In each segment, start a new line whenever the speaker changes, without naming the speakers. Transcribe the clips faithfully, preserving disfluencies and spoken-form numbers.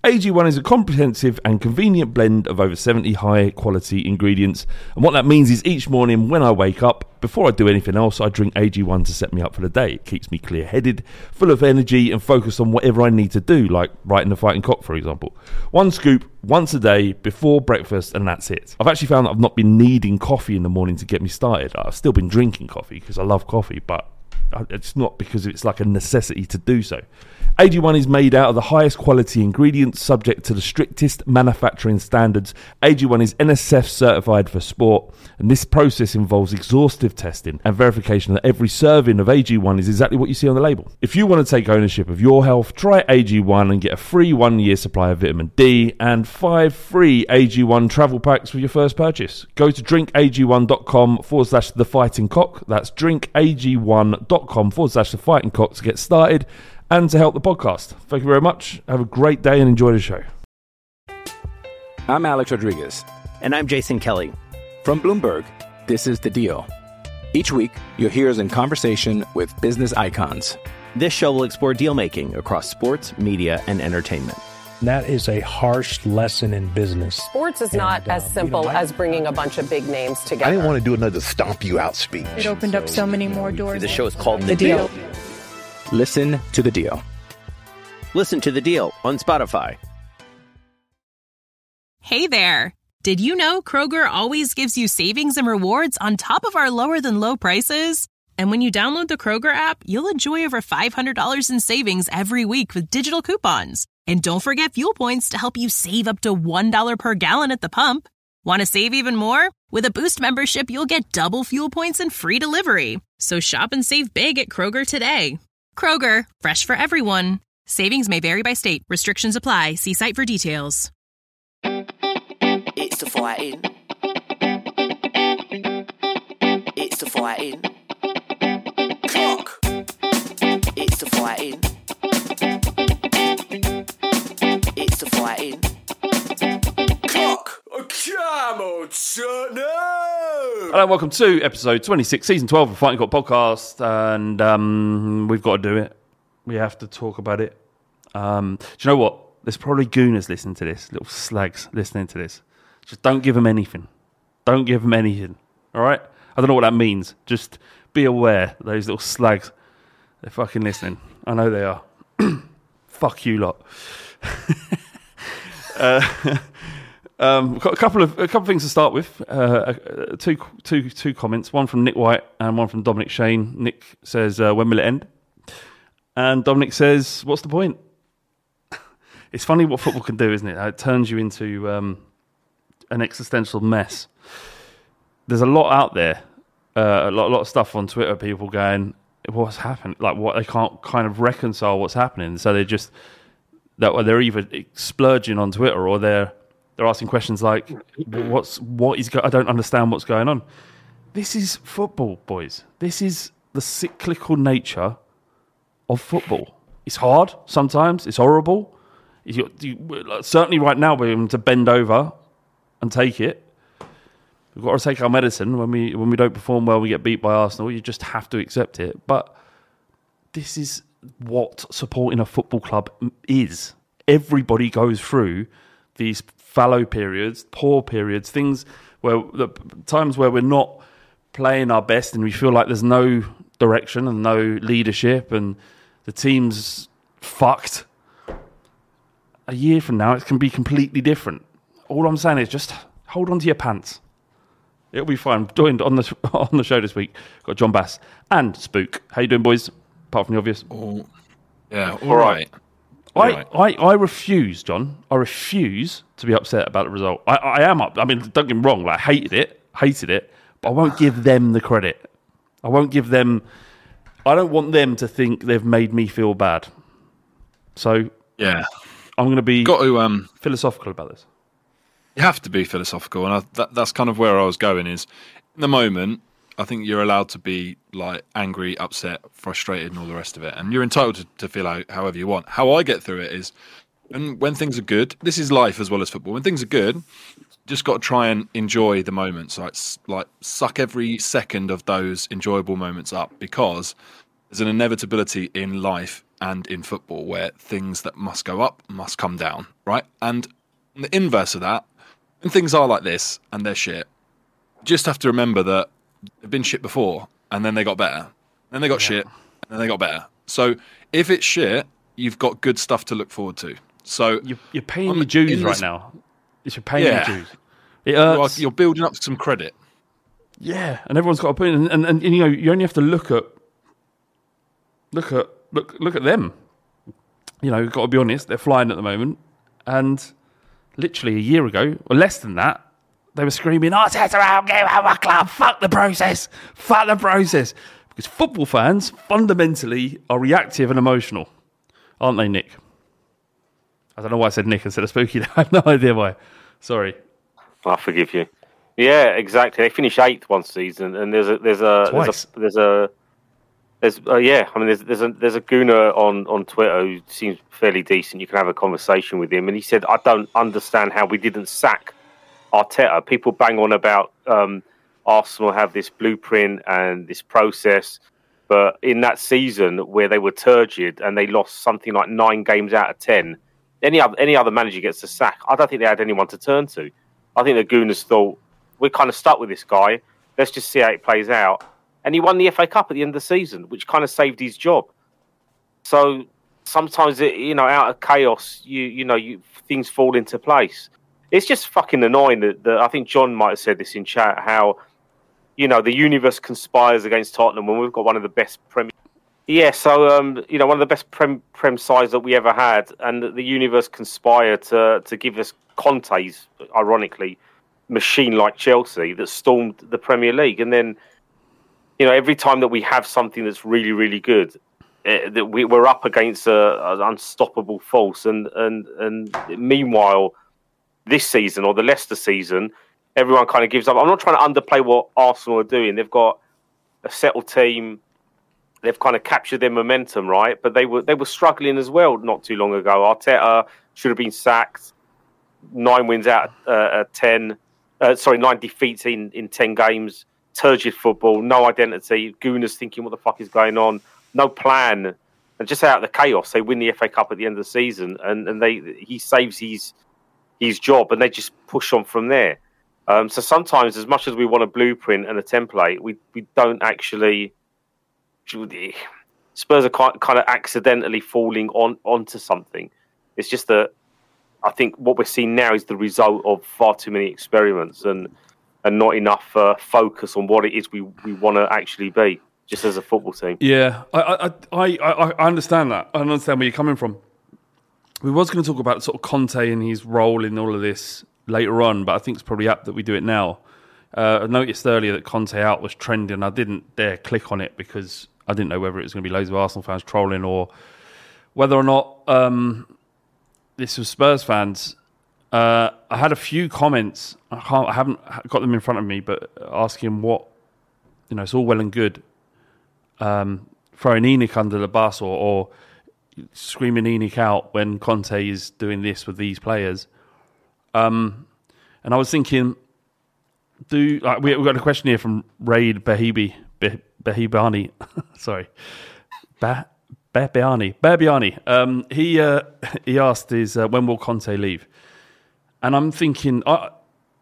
A G one is a comprehensive and convenient blend of over seventy high-quality ingredients, and what that means is each morning when I wake up, before I do anything else, I drink A G one to set me up for the day. It keeps me clear-headed, full of energy, and focused on whatever I need to do, like writing the Fighting Cock, for example. One scoop, once a day, before breakfast, and that's it. I've actually found that I've not been needing coffee in the morning to get me started. I've still been drinking coffee because I love coffee, but it's not because it's like a necessity to do so. A G one is made out of the highest quality ingredients subject to the strictest manufacturing standards. A G one is N S F certified for sport, and this process involves exhaustive testing and verification that every serving of A G one is exactly what you see on the label. If you want to take ownership of your health, try A G one and get a free one-year supply of vitamin D and five free A G one travel packs with your first purchase. Go to drinkag1.com forward slash the fighting cock. That's drinkag1.com forward slash the fighting cock to get started and to help the podcast. Thank you very much. Have a great day and enjoy the show.
I'm Alex Rodriguez.
And I'm Jason Kelly.
From Bloomberg, this is The Deal. Each week, you'll hear us in conversation with business icons.
This show will explore deal-making across sports, media, and entertainment.
That is a harsh lesson in business.
Sports is
and,
not as
uh,
simple
you know,
as bringing a bunch of big names together.
I didn't want to do another stomp you out speech.
It opened so, up so many more doors.
The show is called The,
the
deal.
deal.
Listen to The Deal.
Listen to The Deal on Spotify.
Hey there. Did you know Kroger always gives you savings and rewards on top of our lower-than-low prices? And when you download the Kroger app, you'll enjoy over five hundred dollars in savings every week with digital coupons. And don't forget fuel points to help you save up to one dollar per gallon at the pump. Want to save even more? With a Boost membership, you'll get double fuel points and free delivery. So shop and save big at Kroger today. Kroger, fresh for everyone. Savings may vary by state. Restrictions apply. See site for details.
It's the fighting. It's the fighting. Cock. It's the fighting. It's the fighting. Cock. Come on, son.
Hello and welcome to episode twenty-six, season twelve of the Fighting Cock podcast, and um, we've got to do it. We have to talk about it. Um, do you know what? There's probably gooners listening to this, little slags listening to this. Just don't give them anything. Don't give them anything. All right? I don't know what that means. Just be aware, those little slags, they're fucking listening. I know they are. Fuck you lot. uh, um, got a couple of a couple of things to start with. Uh, two two two comments. One from Nick White and one from Dominic Shane. Nick says, uh, "When will it end?" And Dominic says, "What's the point?" It's funny what football can do, isn't it? It turns you into um, an existential mess. There's a lot out there, uh, a lot, a lot of stuff on Twitter. People going, "What's happened?" Like, what they can't kind of reconcile what's happening. So they just that they're either splurging on Twitter or they're they're asking questions like, "What's what is? Go- I don't understand what's going on." This is football, boys. This is the cyclical nature of football. It's hard sometimes. It's horrible. You, you, certainly right now we're going to bend over and take it. We've got to take our medicine. When we when we don't perform well, we get beat by Arsenal. You just have to accept it. But this is what supporting a football club is. Everybody goes through these fallow periods, poor periods, things where the times where we're not playing our best and we feel like there's no direction and no leadership and the team's fucked. A year from now, it can be completely different. All I'm saying is just hold on to your pants. It'll be fine. Joined on the on the show this week, got John Bass and Spook. How you doing, boys? Apart from the obvious.
Oh, yeah, all right. All
I,
right.
I, I refuse, John. I refuse to be upset about the result. I, I am up. I mean, don't get me wrong. Like, I hated it, hated it, but I won't give them the credit. I won't give them. I don't want them to think they've made me feel bad. So
yeah.
I'm going to be
Got to, um,
philosophical about this.
You have to be philosophical, and I, that, that's kind of where I was going. Is in the moment, I think you're allowed to be like angry, upset, frustrated, and all the rest of it, and you're entitled to, to feel how, however you want. How I get through it is, and when things are good, this is life as well as football. When things are good, just got to try and enjoy the moments. Like, like suck every second of those enjoyable moments up, because there's an inevitability in life and in football, where things that must go up must come down, right? And the inverse of that, when things are like this and they're shit, you just have to remember that they've been shit before, and then they got better. Then they got yeah. shit, and then they got better. So if it's shit, you've got good stuff to look forward to. So
you're, you're paying your dues right now. It's you're paying
yeah.
your dues. It hurts.
You're building up some credit.
Yeah, and everyone's got a point, and, and, and you know you only have to look at look at look look at them. You know, you've got to be honest. They're flying at the moment, and literally a year ago, or less than that, they were screaming, "Arteta out, get out of my club! Fuck the process! Fuck the process!" Because football fans fundamentally are reactive and emotional, aren't they, Nick? I don't know why I said Nick instead of Spooky. I have no idea why. Sorry.
I forgive you. Yeah, exactly. They finished eighth one season, and there's a there's a
Twice.
there's a there's a there's uh, yeah. I mean, there's there's a there's a gooner on, on Twitter who seems fairly decent. You can have a conversation with him, and he said, "I don't understand how we didn't sack Arteta." People bang on about um, Arsenal have this blueprint and this process, but in that season where they were turgid and they lost something like nine games out of ten, any other any other manager gets a sack. I don't think they had anyone to turn to. I think the Gooners thought, we're kind of stuck with this guy. Let's just see how it plays out. And he won the F A Cup at the end of the season, which kind of saved his job. So sometimes, it, you know, out of chaos, you you know, you, things fall into place. It's just fucking annoying that, that I think John might have said this in chat, how, you know, the universe conspires against Tottenham when we've got one of the best Premier. Yeah, so um, you know, one of the best prem prem sides that we ever had, and the universe conspired to to give us Conte's, ironically, machine like Chelsea that stormed the Premier League. And then, you know, every time that we have something that's really, really good, it, that we, we're up against an unstoppable force. And, and, and meanwhile, this season, or the Leicester season, everyone kind of gives up. I'm not trying to underplay what Arsenal are doing. They've got a settled team. They've kind of captured their momentum, right? But they were they were struggling as well not too long ago. Arteta should have been sacked. Nine wins out of uh, ten. Uh, sorry, nine defeats in, in ten games. Turgid football, no identity. Gooners thinking, what the fuck is going on? No plan. And just out of the chaos, they win the F A Cup at the end of the season, and, and they he saves his his job, and they just push on from there. Um, so sometimes, as much as we want a blueprint and a template, we, we don't actually... Spurs are kind of accidentally falling on onto something. It's just that I think what we're seeing now is the result of far too many experiments and and not enough uh, focus on what it is we, we want to actually be, just as a football team.
Yeah, I I, I I understand that. I understand where you're coming from. We was going to talk about sort of Conte and his role in all of this later on, but I think it's probably apt that we do it now. Uh, I noticed earlier that Conte out was trending. I didn't dare click on it because I didn't know whether it was going to be loads of Arsenal fans trolling or whether or not... Um, this was Spurs fans. Uh, I had a few comments. I can't. I haven't got them in front of me, but asking what, you know, it's all well and good um, throwing ENIC under the bus or, or screaming ENIC out when Conte is doing this with these players. Um, and I was thinking, do like, we, we've got a question here from Raid Bahibi Bahibani. Sorry, bah. Berbiani, Berbiani. Um, he uh, he asked, "Is uh, when will Conte leave?" And I'm thinking, I,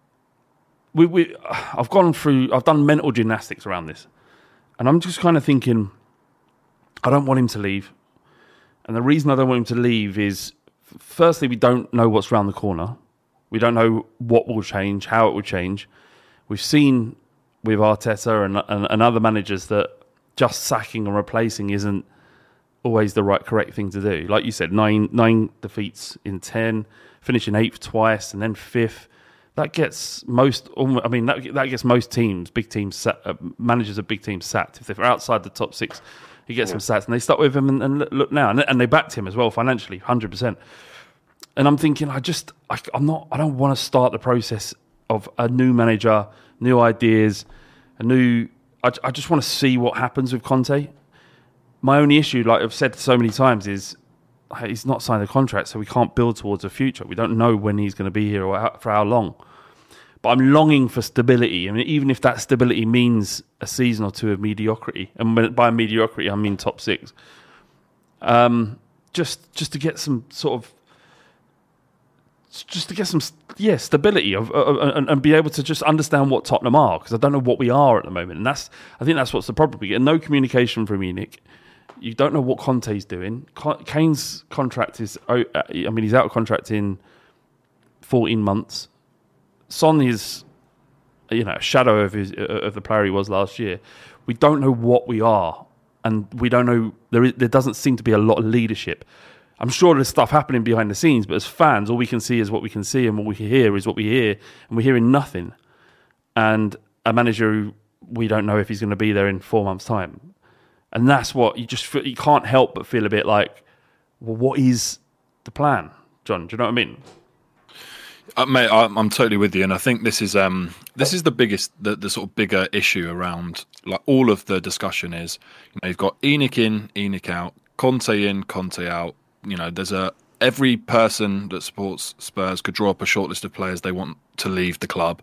we we I've gone through, I've done mental gymnastics around this, and I'm just kind of thinking, I don't want him to leave, and the reason I don't want him to leave is, firstly, we don't know what's around the corner, we don't know what will change, how it will change. We've seen with Arteta and and, and other managers that just sacking and replacing isn't always the right, correct thing to do. Like you said, nine nine defeats in ten, finishing eighth twice, and then fifth. That gets most. I mean, that that gets most teams, big teams, uh, managers of big teams sacked. If they're outside the top six, he gets yeah. them sacked, and they stuck with him. And, and look now, and, and they backed him as well financially, hundred percent. And I'm thinking, I just, I, I'm not. I don't want to start the process of a new manager, new ideas, a new. I, I just want to see what happens with Conte. My only issue, like I've said so many times, is he's not signed a contract, so we can't build towards a future. We don't know when he's going to be here or how, for how long. But I'm longing for stability. I mean, even if that stability means a season or two of mediocrity, and when, by mediocrity I mean top six. um, just just to get some sort of just to get some yeah stability of, of and, and be able to just understand what Tottenham are, because I don't know what we are at the moment, and that's I think that's what's the problem. We get no communication from Enoch. You don't know what Conte's doing. Kane's contract is I mean he's out of contract in fourteen months. Son is, you know, a shadow of his of the player he was last year. We don't know what we are, and we don't know. There is, there doesn't seem to be a lot of leadership. I'm sure there's stuff happening behind the scenes, but as fans, all we can see is what we can see, and what we hear is what we hear, and we're hearing nothing. And a manager who we don't know if he's going to be there in four months' time, and that's what you just feel, you can't help but feel a bit like, well, what is the plan, John? Do you know what I mean?
Uh, mate, I'm, I'm totally with you, and I think this is um, this is the biggest, the, the sort of bigger issue around like all of the discussion is, you know, you've got Enoch in, Enoch out, Conte in, Conte out. You know, there's a every person that supports Spurs could draw up a short list of players they want to leave the club.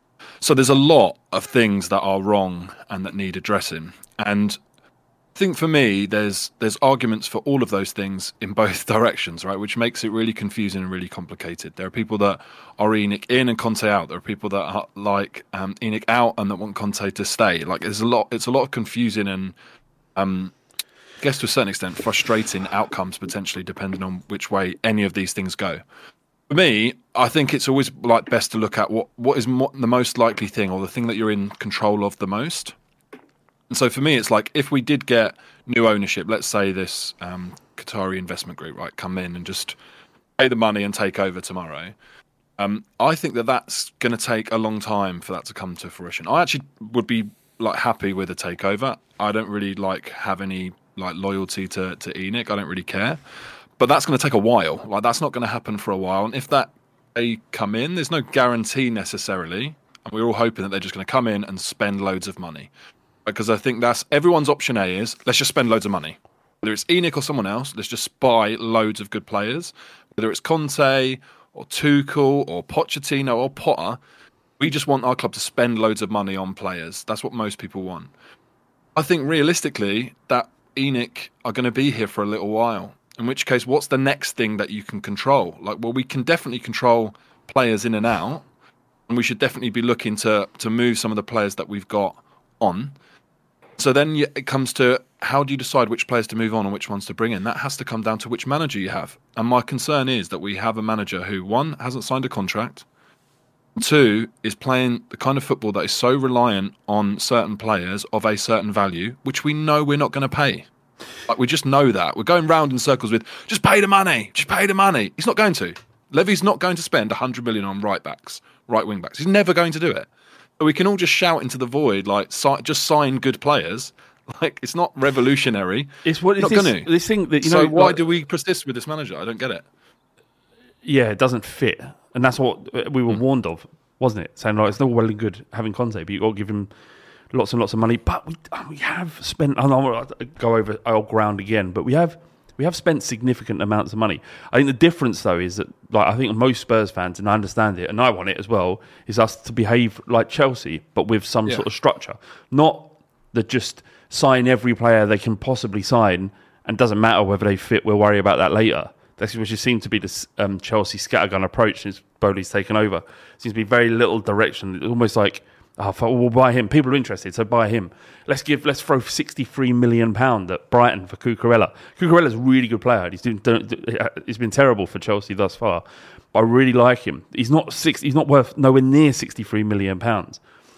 So there's a lot of things that are wrong and that need addressing, and I think for me, there's there's arguments for all of those things in both directions, right? Which makes it really confusing and really complicated. There are people that are Enoch in and Conte out. There are people that are like um, Enoch out and that want Conte to stay. Like there's a lot. It's a lot of confusing and, um, I guess to a certain extent, frustrating outcomes potentially, depending on which way any of these things go. For me, I think it's always like best to look at what what is mo- the most likely thing, or the thing that you're in control of the most. And so for me, it's like if we did get new ownership, let's say this um, Qatari investment group, right, come in and just pay the money and take over tomorrow. Um, I think that that's going to take a long time for that to come to fruition. I actually would be like happy with a takeover. I don't really like have any like loyalty to, to Enoch. I don't really care, but that's going to take a while. Like that's not going to happen for a while. And if that they come in, there's no guarantee necessarily. And we're all hoping that they're just going to come in and spend loads of money. Because I think that's everyone's option A is let's just spend loads of money. Whether it's Enoch or someone else, let's just buy loads of good players. Whether it's Conte or Tuchel or Pochettino or Potter, we just want our club to spend loads of money on players. That's what most people want. I think realistically that Enoch are going to be here for a little while. In which case, what's the next thing that you can control? Like, well, we can definitely control players in and out, and we should definitely be looking to to move some of the players that we've got on. So then it comes to how do you decide which players to move on and which ones to bring in? That has to come down to which manager you have. And my concern is that we have a manager who, one, hasn't signed a contract, two, is playing the kind of football that is so reliant on certain players of a certain value, which we know we're not going to pay. Like we just know that. We're going round in circles with, just pay the money, just pay the money. He's not going to. Levy's not going to spend one hundred million on right backs, right wing backs. He's never going to do it. We can all just shout into the void, like, si- just sign good players. Like, it's not revolutionary.
It's what
not
this,
going to.
This thing that you
so
know.
why
like,
do we persist with this manager? I don't get it.
Yeah, it doesn't fit, and that's what we were mm. warned of, wasn't it? Saying like it's not well and good having Conte, but you got to give him lots and lots of money. But we we have spent. I don't want to go over old ground again, but we have. We have spent significant amounts of money. I think the difference, though, is that like I think most Spurs fans, and I understand it, and I want it as well, is us to behave like Chelsea, but with some yeah. sort of structure. Not that just sign every player they can possibly sign, and doesn't matter whether they fit, we'll worry about that later. That's which seems to be the um, Chelsea scattergun approach since Bowley's taken over. Seems to be very little direction. It's almost like, oh, we'll buy him. People are interested, so buy him. Let's give. Let's throw sixty-three million pound at Brighton for Cucurella. Cucurella's a really good player. He's doing. He's been terrible for Chelsea thus far, but I really like him. He's not six. He's not worth nowhere near sixty-three million pounds.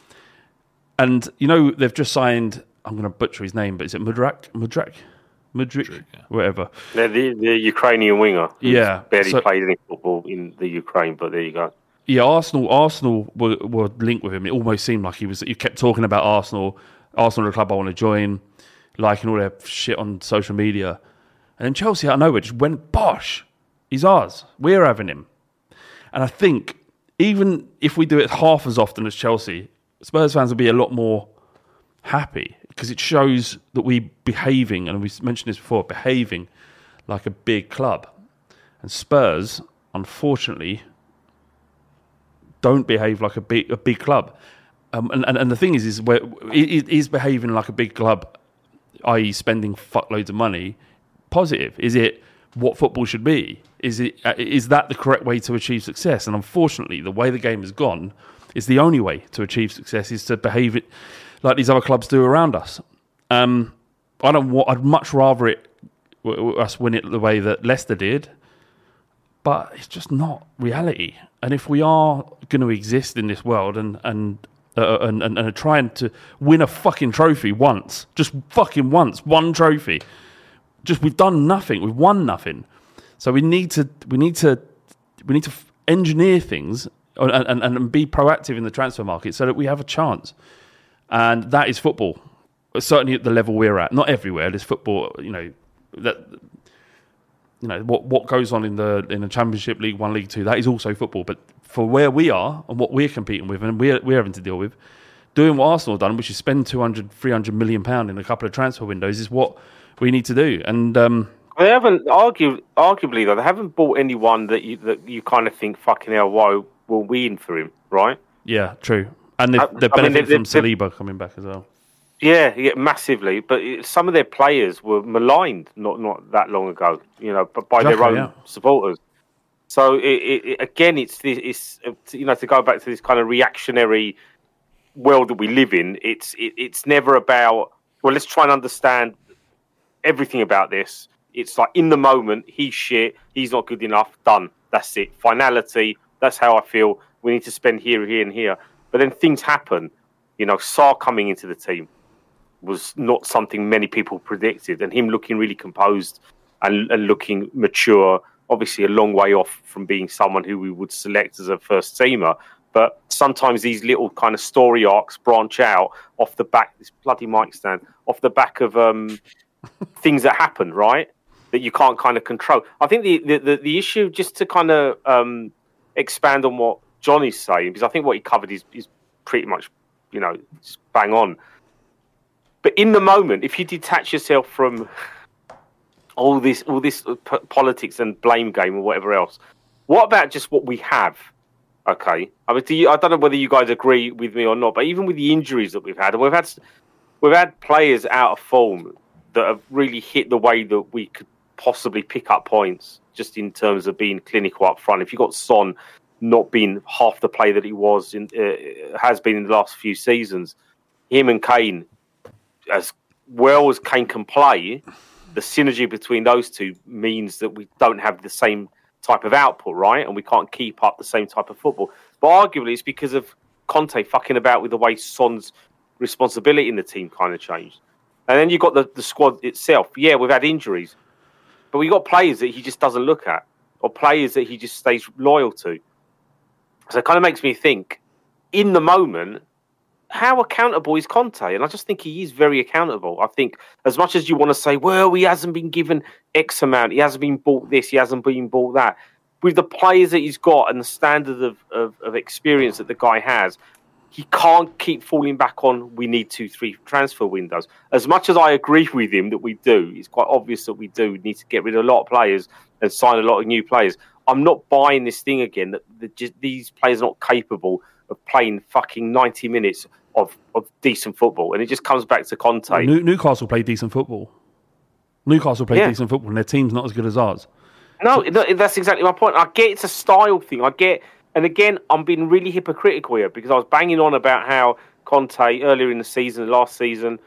And you know they've just signed. I'm going to butcher his name, but is it Mudrak? Mudrak? Mudrik? Mudrik yeah. Whatever.
They're the, the Ukrainian winger.
Yeah,
barely
so,
played any football in the Ukraine, but there you go.
Yeah, Arsenal. Arsenal were, were linked with him. It almost seemed like he was. He kept talking about Arsenal. Arsenal are a club I want to join, liking all their shit on social media. And then Chelsea, out of nowhere, just went, bosh, he's ours. We're having him. And I think even if we do it half as often as Chelsea, Spurs fans will be a lot more happy because it shows that we're behaving, and we mentioned this before, behaving like a big club. And Spurs, unfortunately, don't behave like a big a big club. Um, and, and, and the thing is, is where it is behaving like a big club, that is spending fuckloads of money, positive? Is it what football should be? Is it uh, is that the correct way to achieve success? And unfortunately, the way the game has gone is the only way to achieve success is to behave it like these other clubs do around us. Um, I don't want. I'd much rather it us win it the way that Leicester did, but it's just not reality. And if we are going to exist in this world and and uh, and, and and are trying to win a fucking trophy once, just fucking once, one trophy, just we've done nothing. We've won nothing. So we need to we need to we need to engineer things and, and, and be proactive in the transfer market so that we have a chance. And that is football. Certainly at the level we're at. Not everywhere. There's football. You know that. You know what what goes on in the in the Championship, League One, League Two. That is also football. But for where we are and what we're competing with and we're we're having to deal with, doing what Arsenal have done, which is spend two hundred, three hundred million pound in a couple of transfer windows, is what we need to do. And um,
they haven't argue, arguably though they haven't bought anyone that you that you kind of think fucking hell, why will we in for him, right?
Yeah, true. And they're, they're benefiting I mean, from Saliba coming back as well.
Yeah, yeah, massively. But it, some of their players were maligned not not that long ago, you know, but by exactly, their own yeah. supporters. So it, it, again, it's this, it's you know, to go back to this kind of reactionary world that we live in. It's it, it's never about well, let's try and understand everything about this. It's like in the moment, he's shit, he's not good enough. Done. That's it. Finality. That's how I feel. We need to spend here, here, and here. But then things happen. You know, Sarr coming into the team was not something many people predicted, and him looking really composed and, and looking mature, obviously a long way off from being someone who we would select as a first teamer. But sometimes these little kind of story arcs branch out off the back, this bloody mic stand, off the back of um, things that happen, right? That you can't kind of control. I think the, the, the, the issue, just to kind of um, expand on what Johnny's saying, because I think what he covered is, is pretty much, you know, bang on. But in the moment, if you detach yourself from all this, all this p- politics and blame game or whatever else, what about just what we have? Okay, I mean, do you, I don't know whether you guys agree with me or not, but even with the injuries that we've had, and we've had we've had players out of form that have really hit the way that we could possibly pick up points, just in terms of being clinical up front. If you got Son not being half the player that he was in, uh, has been in the last few seasons, him and Kane, as well as Kane can play, the synergy between those two means that we don't have the same type of output, right? And we can't keep up the same type of football. But arguably, it's because of Conte fucking about with the way Son's responsibility in the team kind of changed. And then you've got the, the squad itself. Yeah, we've had injuries, but we've got players that he just doesn't look at, or players that he just stays loyal to. So it kind of makes me think, in the moment, how accountable is Conte? And I just think he is very accountable. I think as much as you want to say, well, he hasn't been given X amount, he hasn't been bought this, he hasn't been bought that. With the players that he's got and the standard of, of, of experience that the guy has, he can't keep falling back on, we need two, three transfer windows. As much as I agree with him that we do, it's quite obvious that we do we need to get rid of a lot of players and sign a lot of new players. I'm not buying this thing again that the, just, these players are not capable of playing fucking ninety minutes of, of decent football. And it just comes back to Conte.
Well, New, Newcastle play decent football. Newcastle play yeah. decent football, and their team's not as good as ours.
No,
so,
no, that's exactly my point. I get it's a style thing. I get, and again, I'm being really hypocritical here because I was banging on about how Conte earlier in the season, last season,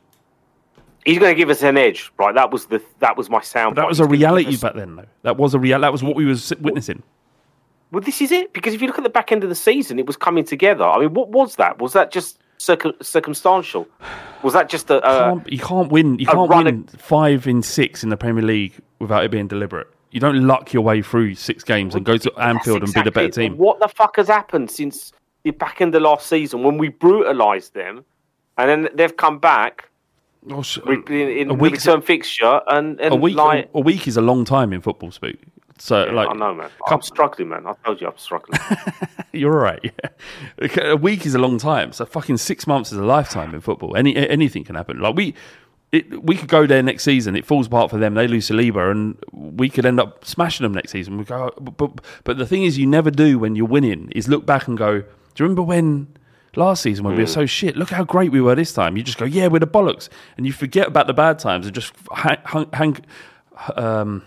he's going to give us an edge, right? That was the that was my sound.
But that was a reality back then, though. That was a real. That was what we were witnessing.
Well, this is it, because if you look at the back end of the season, it was coming together. I mean, what was that? Was that just circum- circumstantial? Was that just a... a
you, can't, you can't win You can't win a, five in six in the Premier League without it being deliberate. You don't luck your way through six games and go to Anfield exactly and be the better team.
What the fuck has happened since the back end of last season when we brutalised them, and then they've come back oh, so, in, in a week return fixture, and, and
a week
like,
a week is a long time in football, Spook. So,
yeah,
like,
I know, man. I'm struggling, man. I told you I'm struggling.
You're all right. Yeah. A week is a long time. So fucking six months is a lifetime in football. Any anything can happen. Like we, it, we could go there next season. It falls apart for them. They lose Saliba, and we could end up smashing them next season. We go, but but the thing is, you never do when you're winning. Is look back and go, do you remember when last season when mm. we were so shit? Look how great we were this time. You just go, yeah, we're the bollocks, and you forget about the bad times and just hang. hang um,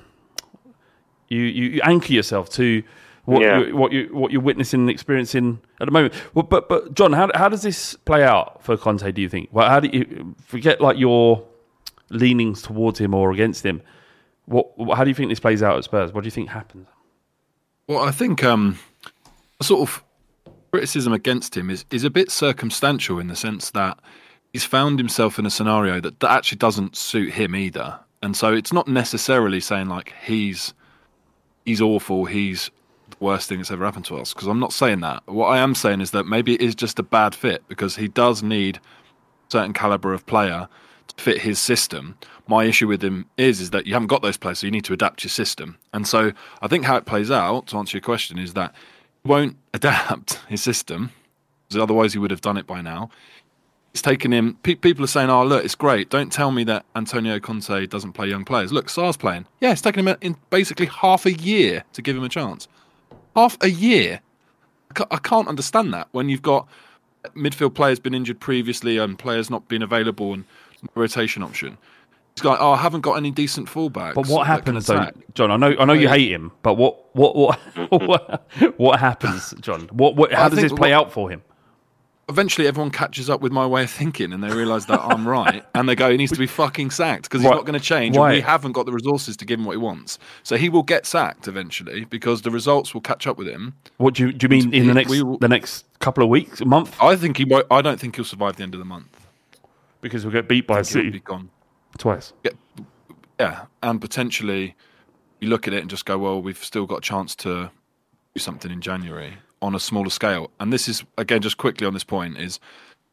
you, you you anchor yourself to what
Yeah.
you, what you what you're witnessing and experiencing at the moment. Well, but but John, how how does this play out for Conte? Do you think? Well, how do you forget like your leanings towards him or against him? What how do you think this plays out at Spurs? What do you think happens?
Well, I think um, sort of criticism against him is, is a bit circumstantial in the sense that he's found himself in a scenario that, that actually doesn't suit him either. And so it's not necessarily saying like he's he's awful, he's the worst thing that's ever happened to us, because I'm not saying that. What I am saying is that maybe it is just a bad fit because he does need a certain calibre of player to fit his system. My issue with him is is that you haven't got those players, so you need to adapt your system. And so I think how it plays out, to answer your question, is that he won't adapt his system, because otherwise he would have done it by now. It's taken him... Pe- people are saying, oh, look, it's great. Don't tell me that Antonio Conte doesn't play young players. Look, Sarr's playing. Yeah, it's taken him in basically half a year to give him a chance. Half a year? I ca- I can't understand that when you've got midfield players been injured previously and players not being available and rotation option. He's like, oh, I haven't got any decent fullbacks.
But what happens, though,
attack.
John? I know, I know you hate him, but what, what, what, what, what happens, John? What, what how
I
does
think
this play
what-
out for him?
Eventually, everyone catches up with my way of thinking, and they realise that I'm right, and they go, "He needs to be fucking sacked because he's
Right.
not going to change,
Why?
and we haven't got the resources to give him what he wants." So he will get sacked eventually because the results will catch up with him.
What do you do? You mean in the next
We will-
the next couple of weeks, a month?
I think he won't. I don't think he'll survive the end of the month.
Because we'll get beat by
I think he'll
City
be gone.
twice.
Yeah, yeah, and potentially you look at it and just go, "Well, we've still got a chance to do something in January on a smaller scale." And this is again, just quickly on this point is.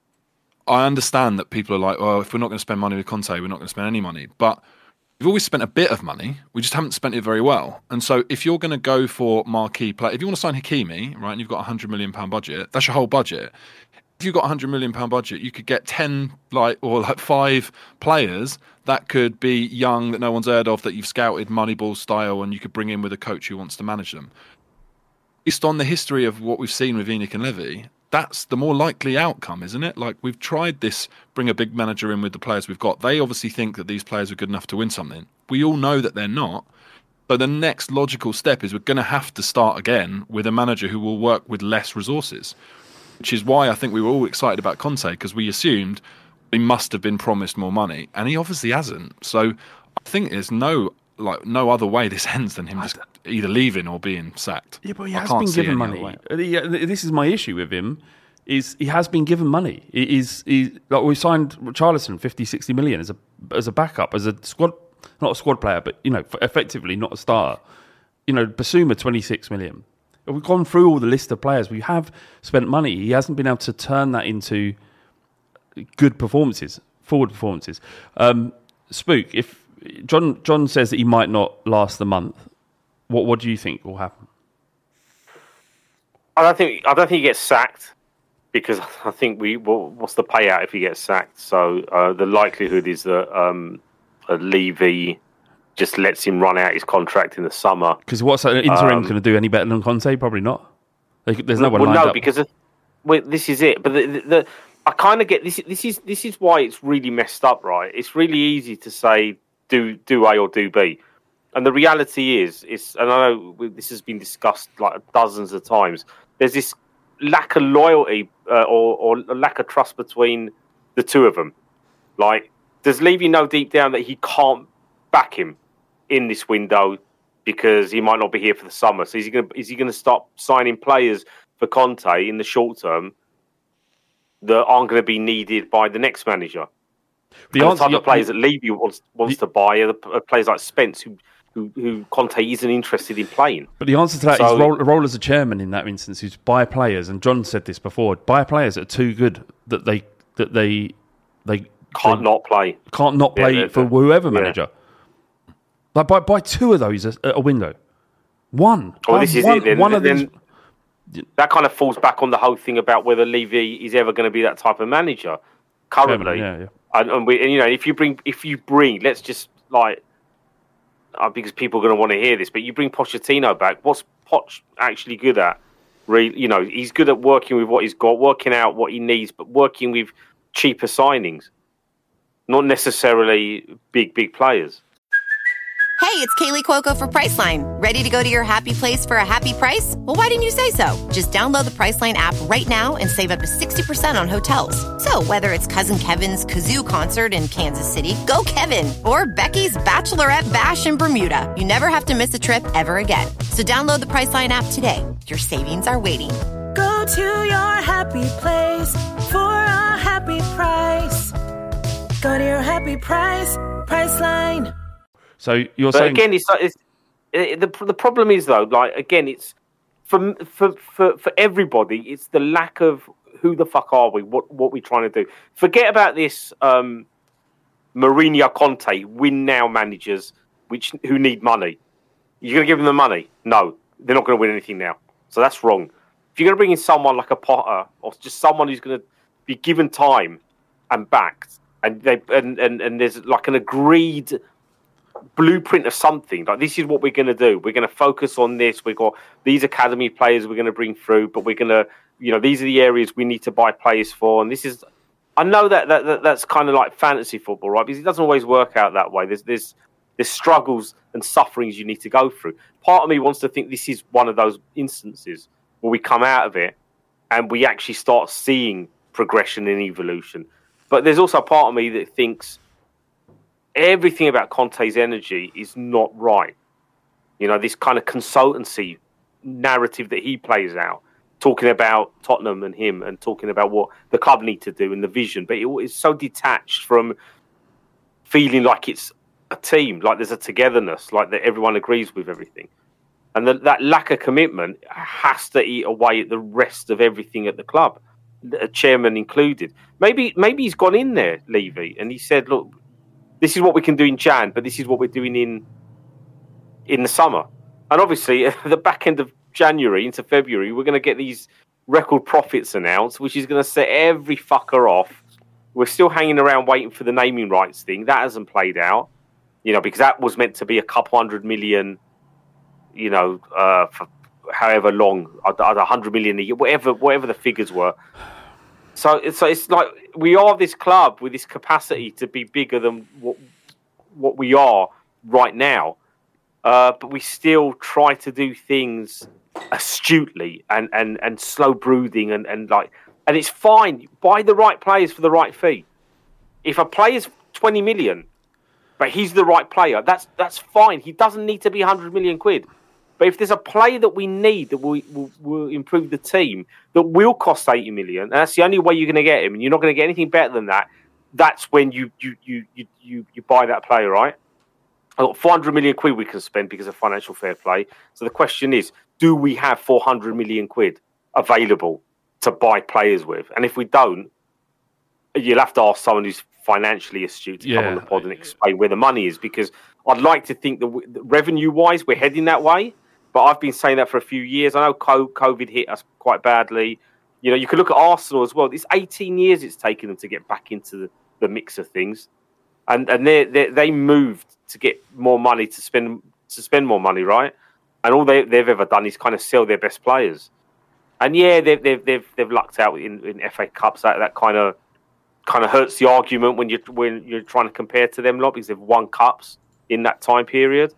I understand that people are like, well, if we're not going to spend money with Conte, we're not going to spend any money. But we've always spent a bit of money. We just haven't spent it very well. And so if you're going to go for marquee play, if you want to sign Hakimi, right, and you've got a one hundred million pounds budget, that's your whole budget. If you've got a one hundred million pounds budget, you could get ten like or like five players that could be young, that no one's heard of, that you've scouted Moneyball style, and you could bring in with a coach who wants to manage them. Based on the history of what we've seen with ENIC and Levy, that's the more likely outcome, isn't it? Like, we've tried this, bring a big manager in with the players we've got. They obviously think that these players are good enough to win something. We all know that they're not. So the next logical step is we're going to have to start again with a manager who will work with less resources, which is why I think we were all excited about Conte, because we assumed he must have been promised more money, and he obviously hasn't. So I think there's no like no other way this ends than him just either leaving or being sacked.
Yeah, but he
I
has
can't
been
see
given
any other
money.
way.
Yeah, this is my issue with him. Is he has been given money? He is he, like we signed Richarlison fifty, sixty million as a as a backup, as a squad, not a squad player, but you know, effectively not a starter. You know, Basuma twenty-six million. We've gone through all the list of players. We have spent money. He hasn't been able to turn that into good performances, forward performances. Um, Spook, if John John says that he might not last the month, what what do you think will happen?
I don't think I don't think he gets sacked, because I think we well, what's the payout if he gets sacked? So uh, the likelihood is that um, uh, Levy just lets him run out his contract in the summer.
Because what's an interim
Um,
going to do any better than Conte? Probably not. Like, there's no one
well,
lined
no,
up.
because of, well, this is it. But the, the, the, I kind of get this. This is this is why it's really messed up, right? It's really easy to say do do A or do B, and the reality is, is and I know this has been discussed like dozens of times. There's this lack of loyalty uh, or, or a lack of trust between the two of them. Like, does Levy know deep down that he can't back him in this window because he might not be here for the summer? So is he going to is he going to stop signing players for Conte in the short term that aren't going to be needed by the next manager?
The,
and
answer,
the type of players that Levy wants wants
the,
to buy are, the, are players like Spence, who, who who Conte isn't interested in playing.
But the answer to that
So-
is role, role as a chairman in that instance is buy players, and John said this before. Buy players that are too good that they that they they
Can't
they
not play.
can't not
Yeah,
play
they're-
for
they're-
whoever
yeah.
manager. Like buy buy two of those at a window. One.
Well,
Buy
this is
one,
it. Then,
one of
then
these.
that kind of falls back on the whole thing about whether Levy is ever going to be that type of manager. Currently,
Yeah, yeah.
And, and, we, and you know, if you bring, if you bring, let's just like, uh, because people are going to want to hear this, but you bring Pochettino back. What's Poch actually good at? Really, you know, he's good at working with what he's got, working out what he needs, but working with cheaper signings, not necessarily big, big players.
Hey, it's Kaylee Cuoco for Priceline. Ready to go to your happy place for a happy price? Well, why didn't you say so? Just download the Priceline app right now and save up to sixty percent on hotels. So whether it's Cousin Kevin's Kazoo Concert in Kansas City, go Kevin, or Becky's Bachelorette Bash in Bermuda, you never have to miss a trip ever again. So download the Priceline app today. Your savings are waiting.
Go to your happy place for a happy price. Go to your happy price, Priceline.
So you're
but
saying
again, it's, like, it's it, the the problem is though, like again, it's for for for for everybody. It's the lack of who the fuck are we? What what we trying to do? Forget about this. Um, Mourinho, Conte, win now managers, which who need money. You're going to give them the money? No, they're not going to win anything now. So that's wrong. If you're going to bring in someone like a Potter or just someone who's going to be given time and backed, and they and and, and there's like an agreed blueprint of something, like this is what we're going to do. We're going to focus on this. We've got these academy players we're going to bring through, but we're going to, you know, these are the areas we need to buy players for. And this is, I know that, that, that that's kind of like fantasy football, right? Because it doesn't always work out that way. There's there's there's struggles and sufferings you need to go through. Part of me wants to think this is one of those instances where we come out of it and we actually start seeing progression and evolution. But there's also a part of me that thinks everything about Conte's energy is not right. You know, this kind of consultancy narrative that he plays out, talking about Tottenham and him and talking about what the club need to do and the vision. But it is so detached from feeling like it's a team, like there's a togetherness, like that everyone agrees with everything. And the, that lack of commitment has to eat away at the rest of everything at the club, the chairman included. Maybe maybe he's gone in there, Levy, and he said, look, this is what we can do in Jan, but this is what we're doing in in the summer. And obviously, at the back end of January into February, we're going to get these record profits announced, which is going to set every fucker off. We're still hanging around waiting for the naming rights thing. That hasn't played out, you know, because that was meant to be a couple hundred million, you know, uh, for however long, a hundred million a year, whatever, whatever the figures were. So it's, so it's like we are this club with this capacity to be bigger than what what we are right now, uh, but we still try to do things astutely and, and, and slow brooding and, and like and it's fine. Buy the right players for the right fee. If a player's twenty million, but he's the right player, that's that's fine. He doesn't need to be a hundred million quid. But if there's a player that we need that will, will, will improve the team, that will cost eighty million, and that's the only way you're going to get him, and you're not going to get anything better than that, that's when you you you you you, you buy that player, right? I've got four hundred million quid we can spend because of financial fair play. So the question is, do we have four hundred million quid available to buy players with? And if we don't, you'll have to ask someone who's financially astute to
yeah.
come on the pod and explain where the money is, because I'd like to think that revenue-wise we're heading that way. But I've been saying that for a few years. I know COVID hit us quite badly. You know, you could look at Arsenal as well. It's eighteen years it's taken them to get back into the, the mix of things, and and they they moved to get more money to spend to spend more money, right? And all they they've ever done is kind of sell their best players. And yeah, they've they've they've, they've lucked out in, in F A Cups. That that kind of kind of hurts the argument when you when you're trying to compare to them lot, because they've won cups in that time period.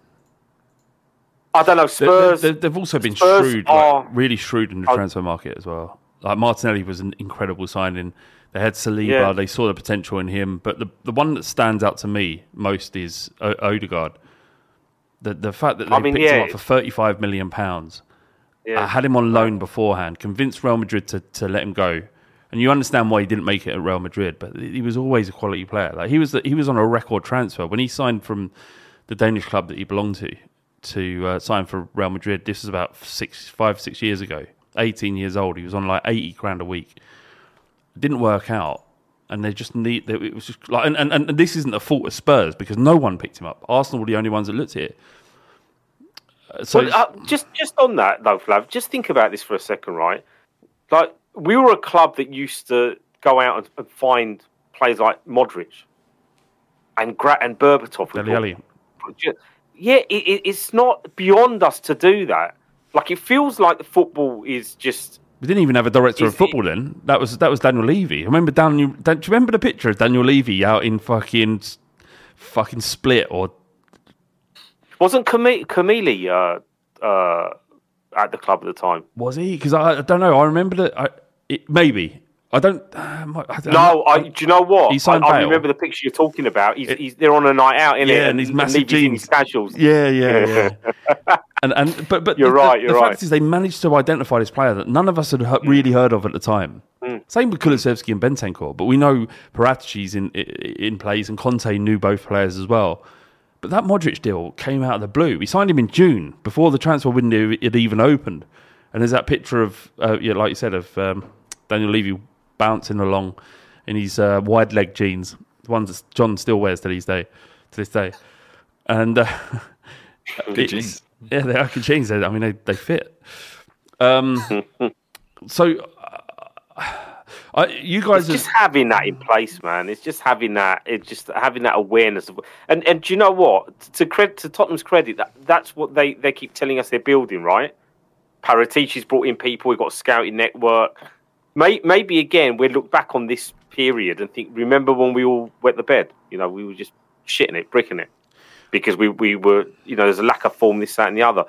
I don't know. Spurs.
They, they, they've also been
Spurs
shrewd,
are,
like, really shrewd in the transfer market as well. Like Martinelli was an incredible signing. They had Saliba. Yeah. They saw the potential in him. But the the one that stands out to me most is o- Odegaard. The the fact that they I mean, picked yeah. him up for thirty-five million pounds. Yeah. I had him on loan beforehand. Convinced Real Madrid to, to let him go. And you understand why he didn't make it at Real Madrid, but he was always a quality player. Like he was he was on a record transfer when he signed from the Danish club that he belonged to. to uh, sign for Real Madrid. This was about six, five, six years ago. eighteen years old. He was on like eighty grand a week. It didn't work out. And they just need, it was just like, and, and, and this isn't a fault of Spurs because no one picked him up. Arsenal were the only ones that looked at it. So
well, uh, just, just on that though, Flav, just think about this for a second, right? Like, we were a club that used to go out and, and find players like Modric and Gra- and Berbatov.
Dele Alli.
Yeah, it, it, it's not beyond us to do that. Like, it feels like the football is just...
We didn't even have a director of football it, then. That was that was Daniel Levy. I remember Daniel... Do you remember the picture of Daniel Levy out in fucking fucking Split or...
Wasn't Camille, Camille uh, uh, at the club at the time?
Was he? Because I, I don't know. I remember that. I, it, maybe. I don't. Uh, I don't
no, I, do you know what?
He signed
I, I
Bale.
remember the picture you're talking about. He's, he's they're on a night out, innit?
Yeah,
and,
and he's massive
and in his
jeans.
casuals.
Yeah, yeah, yeah. and and but but
you're
the,
right.
The,
you're
the
right.
fact is, they managed to identify this player that none of us had he- really heard of at the time.
Mm.
Same with Kulusevski and Bentancur, but we know Paratici's in in place, and Conte knew both players as well. But that Modric deal came out of the blue. We signed him in June before the transfer window had even opened, and there's that picture of, uh, yeah, like you said, of um, Daniel Levy bouncing along in his uh, wide leg jeans, the ones that John still wears to this day. To this day, and uh,
good jeans.
Yeah, they are good jeans. I mean, they they fit. Um, so, uh, I, you guys,
it's just having that in place, man. It's just having that. It's just having that awareness of, and and do you know what? To credit to Tottenham's credit, that that's what they, they keep telling us they're building, right? Paratici's brought in people. We've got a scouting network. May, maybe again we look back on this period and think, remember when we all wet the bed? You know, we were just shitting it, bricking it, because we we were, you know, there's a lack of form, this, that, and the other.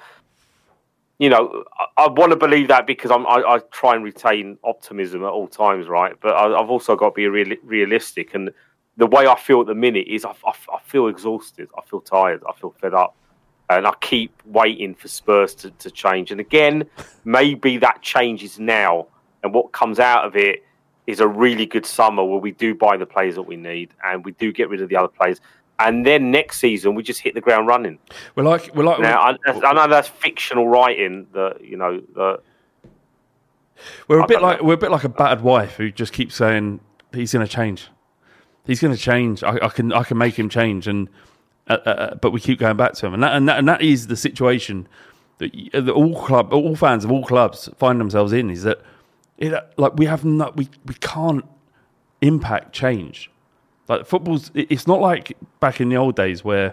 You know, I, I want to believe that because I'm, I, I try and retain optimism at all times, right? But I, I've also got to be real, realistic. And the way I feel at the minute is I, I, I feel exhausted. I feel tired. I feel fed up. And I keep waiting for Spurs to, to change. And again, maybe that changes now. And what comes out of it is a really good summer where we do buy the players that we need and we do get rid of the other players. And then next season, we just hit the ground running.
We're like, we're like.
Now, I, I know that's fictional writing. That you know, that
we're a
I
bit
don't
like
know.
we're a bit like a battered wife who just keeps saying he's going to change. He's going to change. I, I can I can make him change, and uh, uh, but we keep going back to him, and that and that, and that is the situation that, y- that all club, all fans of all clubs find themselves in. Is that it, like we have not we we can't impact change. Like football's, it's not like back in the old days where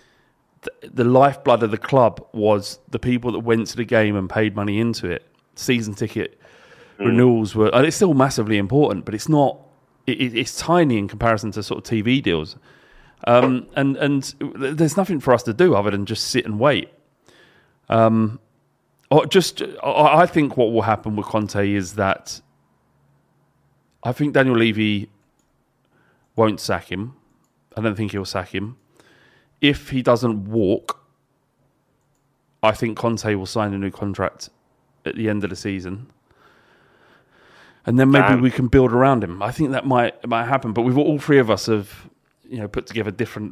the, the lifeblood of the club was the people that went to the game and paid money into it. Season ticket mm. renewals were, and it's still massively important, but it's not. It, it's tiny in comparison to sort of T V deals, um, and and there's nothing for us to do other than just sit and wait. Um, or just, I think what will happen with Conte is that I think Daniel Levy won't sack him. I don't think he'll sack him. If he doesn't walk, I think Conte will sign a new contract at the end of the season. And then maybe
Damn.
we can build around him. I think that might might happen. But we've all three of us have, you know, put together different,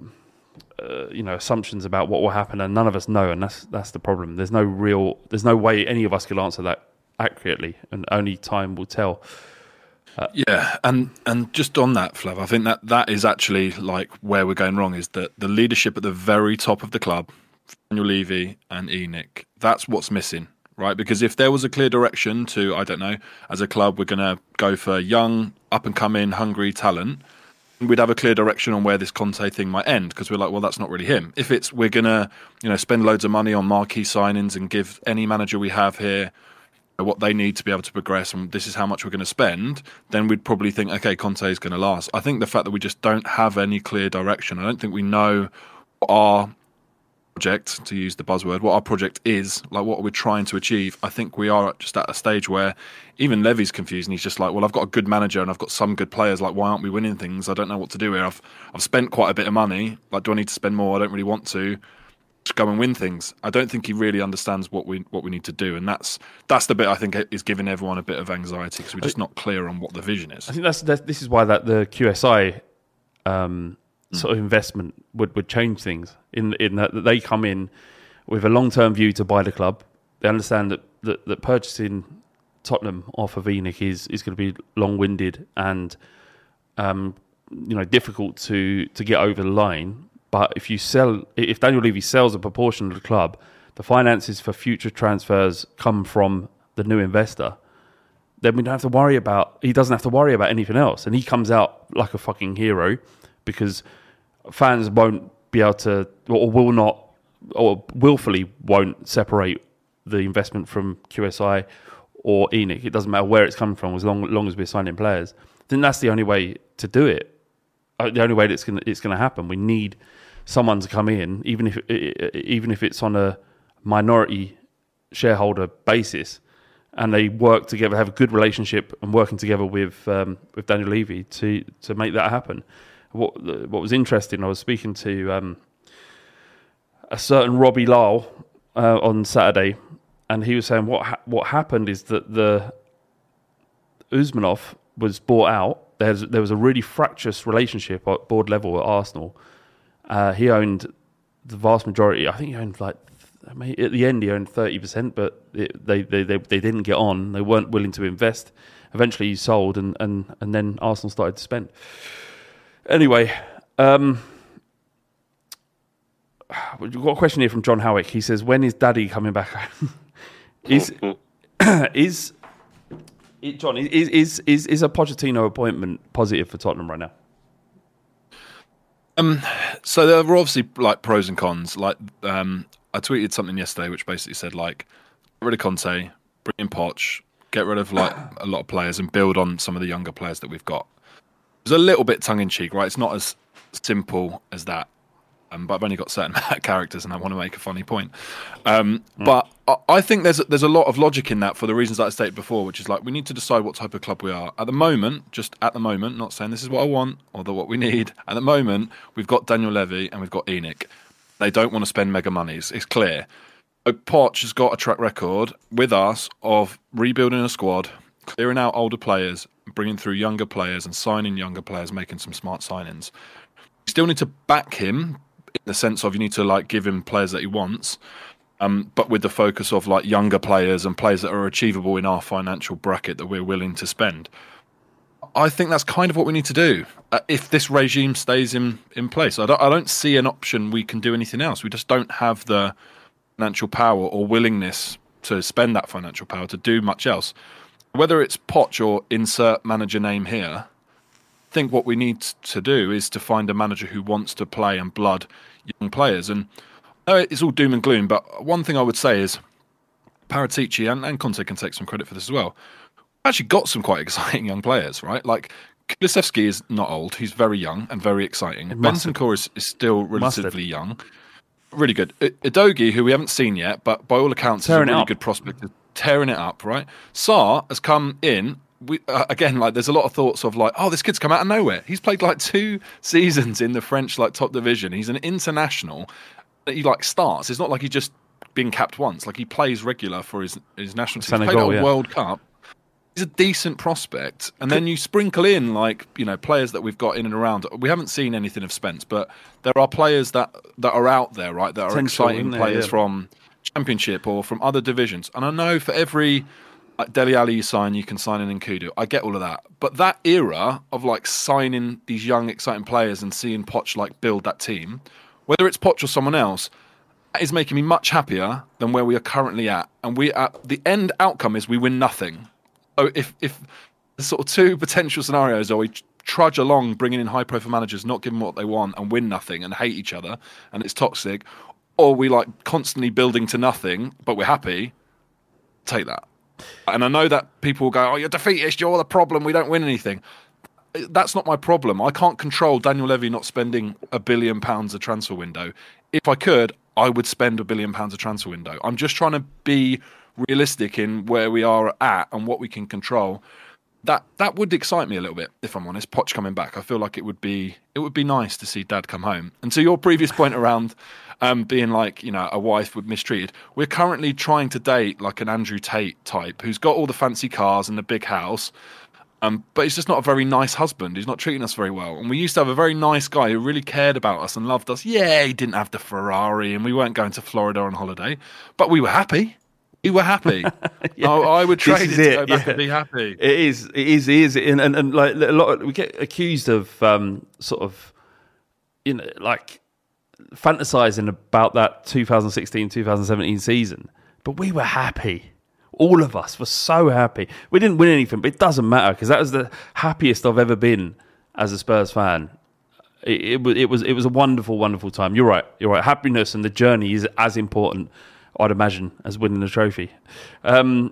uh, you know, assumptions about what will happen, and none of us know, and that's that's the problem. There's no real, there's no way any of us can answer that accurately, and only time will tell.
Uh, yeah, and and just on that, Flav, I think that that is actually like where we're going wrong, is that the leadership at the very top of the club, Daniel Levy and ENIC, that's what's missing, right? Because if there was a clear direction to, I don't know, as a club, we're going to go for young, up-and-coming, hungry talent, we'd have a clear direction on where this Conte thing might end, because we're like, well, that's not really him. If it's, we're going to, you know, spend loads of money on marquee signings and give any manager we have here what they need to be able to progress, and this is how much we're going to spend, then we'd probably think, okay, Conte is going to last. I think the fact that we just don't have any clear direction, I don't think we know what our project, to use the buzzword, what our project is, like what are we trying to achieve. I think we are just at a stage where even Levy's confused, and he's just like, well, I've got a good manager and I've got some good players, like why aren't we winning things? I don't know what to do here. I've I've spent quite a bit of money, like do I need to spend more? I don't really want to. Go and win things. I don't think he really understands what we what we need to do, and that's that's the bit I think is giving everyone a bit of anxiety, because we're just not clear on what the vision is.
I think that's, that's this is why that the Q S I um, mm. sort of investment would, would change things in in that they come in with a long term view to buy the club. They understand that that, that purchasing Tottenham off of ENIC is is going to be long winded and um, you know difficult to to get over the line. But if you sell, if Daniel Levy sells a proportion of the club, the finances for future transfers come from the new investor. Then we don't have to worry about. He doesn't have to worry about anything else, and he comes out like a fucking hero because fans won't be able to, or will not, or willfully won't separate the investment from Q S I or ENIC. It doesn't matter where it's coming from, as long, long as we're signing players. I think that's the only way to do it. The only way that it's going it's going to happen. We need someone to come in, even if even if it's on a minority shareholder basis, and they work together, have a good relationship, and working together with um, with Daniel Levy to to make that happen. What what was interesting, I was speaking to um, a certain Robbie Lyle uh, on Saturday, and he was saying what ha- what happened is that the Usmanov was bought out. There's, there was a really fractious relationship at board level at Arsenal. Uh, he owned the vast majority. I think he owned like at the end he owned thirty percent, but it, they, they they they didn't get on. They weren't willing to invest. Eventually, he sold, and and, and then Arsenal started to spend. Anyway, um, we've got a question here from John Howick. He says, "When is Daddy coming back?" is is it, John? Is is is is a Pochettino appointment positive for Tottenham right now?
Um, so there were obviously like pros and cons. Like, um, I tweeted something yesterday which basically said like, get rid of Conte, bring in Poch, get rid of like a lot of players, and build on some of the younger players that we've got. It was a little bit tongue in cheek, right? It's not as simple as that. Um, but I've only got certain characters, and I want to make a funny point. Um, mm. But I, I think there's there's a lot of logic in that for the reasons that I stated before, which is like we need to decide what type of club we are. At the moment, just at the moment, not saying this is what I want or the, what we need. At the moment, we've got Daniel Levy and we've got ENIC. They don't want to spend mega monies. It's clear. Poch has got a track record with us of rebuilding a squad, clearing out older players, bringing through younger players and signing younger players, making some smart signings. You still need to back him in the sense of you need to like give him players that he wants, um, but with the focus of like younger players and players that are achievable in our financial bracket that we're willing to spend. I think that's kind of what we need to do uh, if this regime stays in, in place. I don't, I don't see an option we can do anything else. We just don't have the financial power or willingness to spend that financial power to do much else. Whether it's Poch or insert manager name here, I think what we need to do is to find a manager who wants to play and blood young players. And I know it's all doom and gloom, but one thing I would say is Paratici and, and Conte can take some credit for this as well. We've actually got some quite exciting young players, right? Like Kulusevski is not old; he's very young and very exciting. Bentancur is, is still relatively Mustard. young, really good. Udogie, who we haven't seen yet, but by all accounts tearing is a really good prospect, tearing it up, right? Sarr has come in. We, uh, again, like there's a lot of thoughts of like, oh, this kid's come out of nowhere. He's played like two seasons in the French like top division. He's an international. He like starts. It's not like he's just been capped once. Like he plays regular for his his national team. He's played at a yeah. World Cup. He's a decent prospect, and then you sprinkle in like you know players that we've got in and around. We haven't seen anything of Spence, but there are players that that are out there, right? That are Potential, exciting players yeah. from Championship or from other divisions. And I know for every like Dele Alli you sign, you can sign in Nkudu. I get all of that. But that era of like signing these young, exciting players and seeing Poch like build that team, whether it's Poch or someone else, that is making me much happier than where we are currently at. And we at the end outcome is we win nothing. So if if the sort of two potential scenarios are we trudge along bringing in high profile managers, not giving what they want and win nothing and hate each other and it's toxic, or we like constantly building to nothing but we're happy, take that. And I know that people will go, oh, you're defeatist, you're the problem, we don't win anything. That's not my problem. I can't control Daniel Levy not spending a billion pounds a transfer window. If I could, I would spend a billion pounds a transfer window. I'm just trying to be realistic in where we are at and what we can control. That that would excite me a little bit, if I'm honest. Poch coming back, I feel like it would be it would be nice to see Dad come home. And to your previous point around um, being like you know a wife would mistreated, we're currently trying to date like an Andrew Tate type who's got all the fancy cars and the big house, um, but he's just not a very nice husband. He's not treating us very well. And we used to have a very nice guy who really cared about us and loved us. Yeah, he didn't have the Ferrari, and we weren't going to Florida on holiday, but we were happy. We were happy. yeah. I, I would trade it, it to go back yeah. and be happy.
It is. It is. It is. And and, and like a lot, of, we get accused of um, sort of, you know, like fantasizing about that twenty sixteen twenty seventeen season. But we were happy. All of us were so happy. We didn't win anything, but it doesn't matter because that was the happiest I've ever been as a Spurs fan. It, it was. It was. It was a wonderful, wonderful time. You're right. You're right. Happiness and the journey is as important, I'd imagine, as winning the trophy. Um,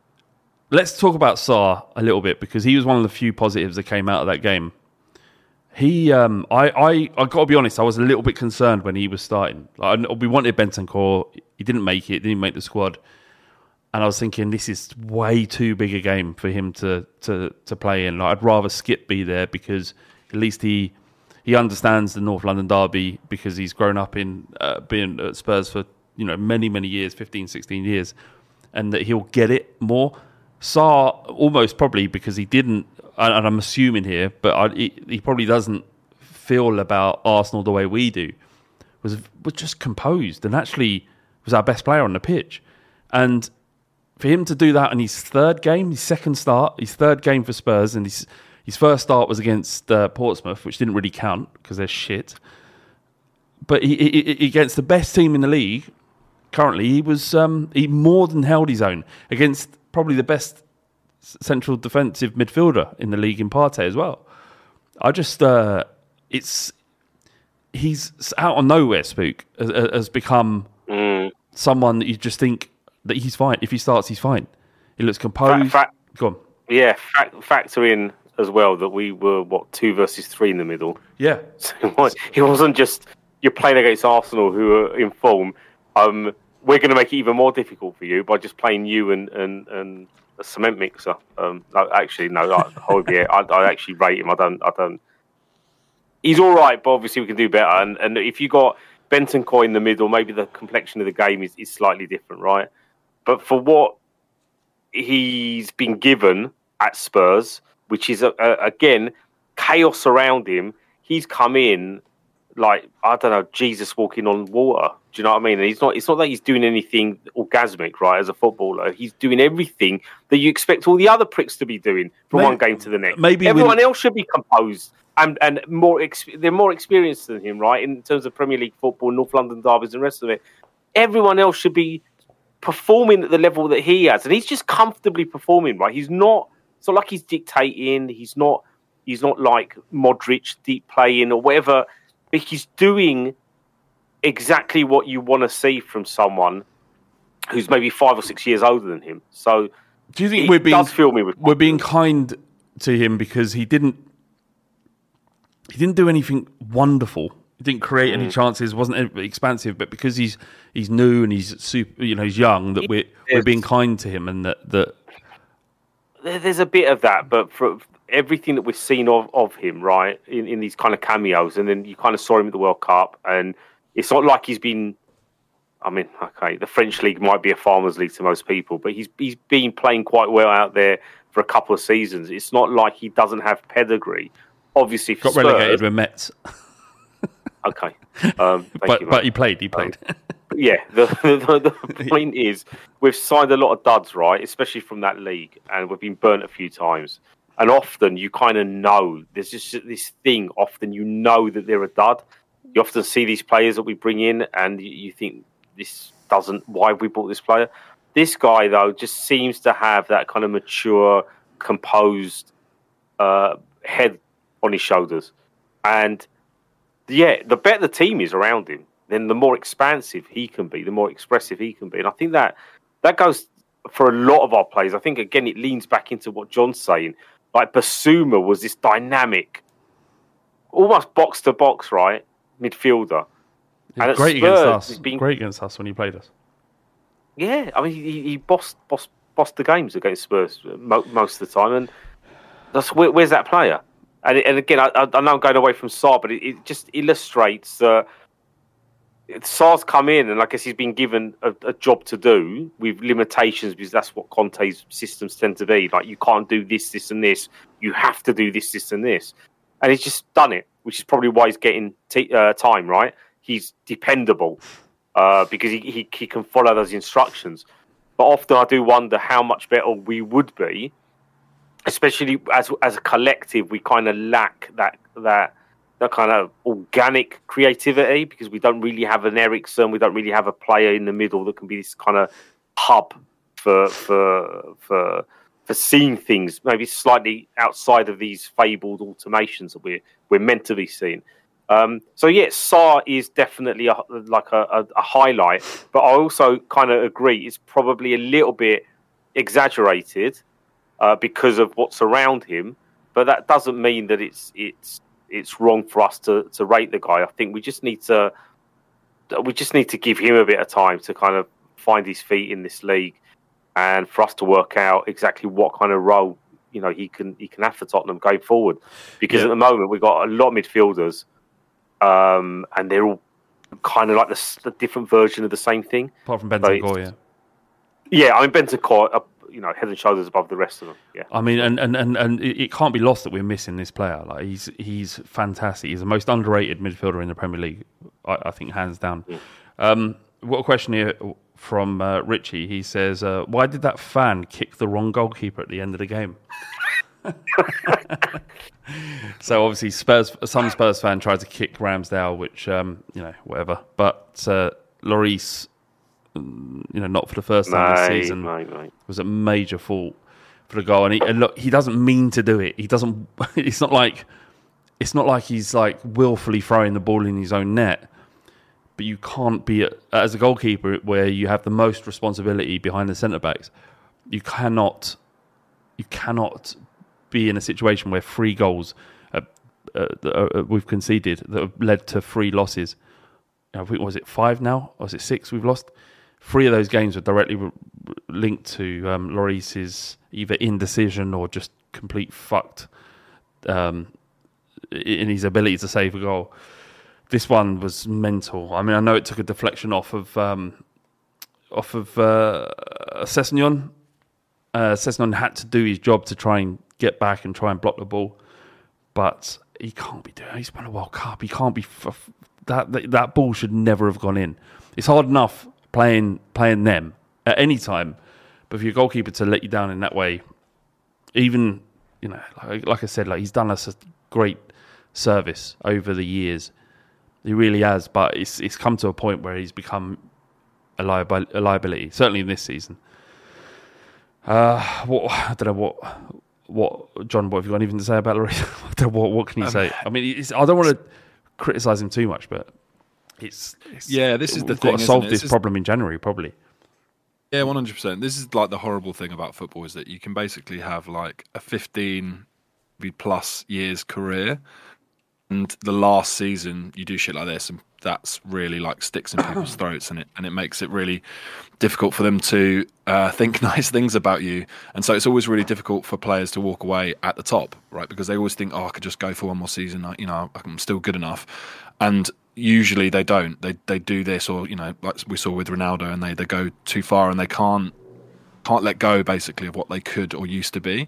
let's talk about Sarr a little bit because he was one of the few positives that came out of that game. He, um, I, I, I got to be honest. I was a little bit concerned when he was starting. Like, we wanted Bentancur. He didn't make it. Didn't make the squad. And I was thinking, this is way too big a game for him to to, to play in. Like, I'd rather Skip be there because at least he he understands the North London derby because he's grown up in uh, being at Spurs for you know many many years, fifteen, sixteen years, and that he'll get it more. Sarr almost probably because he didn't. And I'm assuming here, but I, he, he probably doesn't feel about Arsenal the way we do. Was was just composed and actually was our best player on the pitch. And for him to do that in his third game, his second start, his third game for Spurs, and his his first start was against uh, Portsmouth, which didn't really count because they're shit. But he, he, he against the best team in the league currently, he was um, he more than held his own against probably the best central defensive midfielder in the league in Partey as well. I just, uh, it's, he's out of nowhere, Spook, has, has become mm. someone that you just think that he's fine. If he starts, he's fine. He looks composed.
Fa- fa-
Go on.
Yeah, fa- factor in as well that we were, what, two versus three in the middle.
Yeah.
So it wasn't just, you're playing against Arsenal who are in form. Um, we're going to make it even more difficult for you by just playing you and, and, and a cement mixer. Um, no, actually, no, I, Højbjerg, I, I actually rate him. I don't, I don't. He's all right, but obviously we can do better. And, and if you got Bentancur in the middle, maybe the complexion of the game is, is slightly different, right? But for what he's been given at Spurs, which is, a, a, again, chaos around him, he's come in like, I don't know, Jesus walking on water. Do you know what I mean? And he's not, it's not that he's doing anything orgasmic, right, as a footballer. He's doing everything that you expect all the other pricks to be doing from maybe, one game to the next.
Maybe
Everyone else should be composed and, and more ex- they're more experienced than him, right, in terms of Premier League football, North London derbies and the rest of it. Everyone else should be performing at the level that he has. And he's just comfortably performing, right? He's not, it's not like he's dictating. He's not, he's not like Modric deep playing or whatever. But he's doing exactly what you want to see from someone who's maybe five or six years older than him. So,
do you think we're being
does fill me with
we're being kind to him because he didn't he didn't do anything wonderful. He didn't create mm. any chances. Wasn't expansive, but because he's he's new and he's super, you know, he's young, that we're we're being kind to him, and that that
there's a bit of that, but for everything that we've seen of, of him, right, in, in these kind of cameos, and then you kind of saw him at the World Cup, and it's not like he's been, I mean, okay, the French league might be a farmers league to most people, but he's he's been playing quite well out there for a couple of seasons. It's not like he doesn't have pedigree. Obviously, for
got
Spurs,
relegated with Metz.
Okay, um,
but
you,
but he played. He played.
Um, yeah, the, the, the point is we've signed a lot of duds, right? Especially from that league, and we've been burnt a few times. And often you kind of know there's just this thing. Often you know that they're a dud. You often see these players that we bring in, and you think this doesn't. Why have we bought this player? This guy though just seems to have that kind of mature, composed uh, head on his shoulders, and yeah, the better the team is around him, then the more expansive he can be, the more expressive he can be. And I think that that goes for a lot of our players. I think, again, it leans back into what John's saying. Like, Basuma was this dynamic, almost box-to-box, right, midfielder.
And great Spurs, against us. Been... Great against us when he played us.
Yeah, I mean, he, he bossed, bossed, bossed the games against Spurs most of the time. And that's where, where's that player? And, and again, I, I know I'm going away from Sarr, but it, it just illustrates that uh, Sarr's come in, and I guess he's been given a, a job to do with limitations, because that's what Conte's systems tend to be. Like, you can't do this, this, and this. You have to do this, this, and this. And he's just done it, which is probably why he's getting t- uh, time, right? He's dependable uh, because he, he, he can follow those instructions. But often I do wonder how much better we would be, especially as as a collective. We kind of lack that that that kind of organic creativity, because we don't really have an Eriksen, we don't really have a player in the middle that can be this kind of hub for for for for seeing things maybe slightly outside of these fabled automations that we're we're meant to be seeing. Um, so yeah, Sarr is definitely a, like a, a, a highlight, but I also kind of agree it's probably a little bit exaggerated uh, because of what's around him. But that doesn't mean that it's it's it's wrong for us to, to rate the guy. I think we just need to we just need to give him a bit of time to kind of find his feet in this league, and for us to work out exactly what kind of role you know he can he can have for Tottenham going forward. Because yeah. at the moment we've got a lot of midfielders, um, and they're all kind of like the, the different version of the same thing.
Apart from Bentancur, yeah.
Yeah, I mean Bentancur, uh, you know, head and shoulders above the rest of them. Yeah,
I mean, and and, and, and it can't be lost that we're missing this player. Like he's he's fantastic. He's the most underrated midfielder in the Premier League, I, I think, hands down. Yeah. Um, what a question here from uh, Richie. He says, uh, "Why did that fan kick the wrong goalkeeper at the end of the game?" So obviously, Spurs. Some Spurs fan tried to kick Ramsdale, which um, you know, whatever. But uh, Lloris, you know, not for the first time this season,
mate, mate.
was a major fault for the goal. And, he, and look, he doesn't mean to do it. He doesn't. It's not like it's not like he's like willfully throwing the ball in his own net. But you can't be as a goalkeeper where you have the most responsibility behind the centre backs. You cannot. You cannot be in a situation where three goals uh, uh, uh, we've conceded that have led to three losses. I think, was it five now? Or was it six we've lost? Three of those games were directly re- linked to um, Lloris's either indecision or just complete fucked um, in his ability to save a goal. This one was mental. I mean, I know it took a deflection off of um, off of uh, Sessegnon. Uh, Sessegnon had to do his job to try and get back and try and block the ball, but he can't be doing it. He's won a World Cup. He can't be f- that, that that ball should never have gone in. It's hard enough playing playing them at any time, but for your goalkeeper to let you down in that way, even you know, like, like I said, like he's done us a great service over the years. He really has, but it's it's come to a point where he's become a, liabi- a liability. Certainly in this season. Uh, what I don't know what what John. What have you got anything to say about Lloris? I don't know, what what can you um, say? I mean, it's, I don't want to criticise him too much, but it's, it's
yeah. This is the
we've
thing.
Got to solve
this,
this
is,
problem in January, probably.
Yeah, one hundred percent. This is like the horrible thing about football is that you can basically have like a fifteen plus years career, and the last season you do shit like this, and that's really like sticks in people's throats, and it and it makes it really difficult for them to uh, think nice things about you. And so it's always really difficult for players to walk away at the top, right? Because they always think, oh, I could just go for one more season. I, you know, I'm still good enough. And usually they don't. They they do this, or you know, like we saw with Ronaldo, and they, they go too far and they can't can't let go basically of what they could or used to be.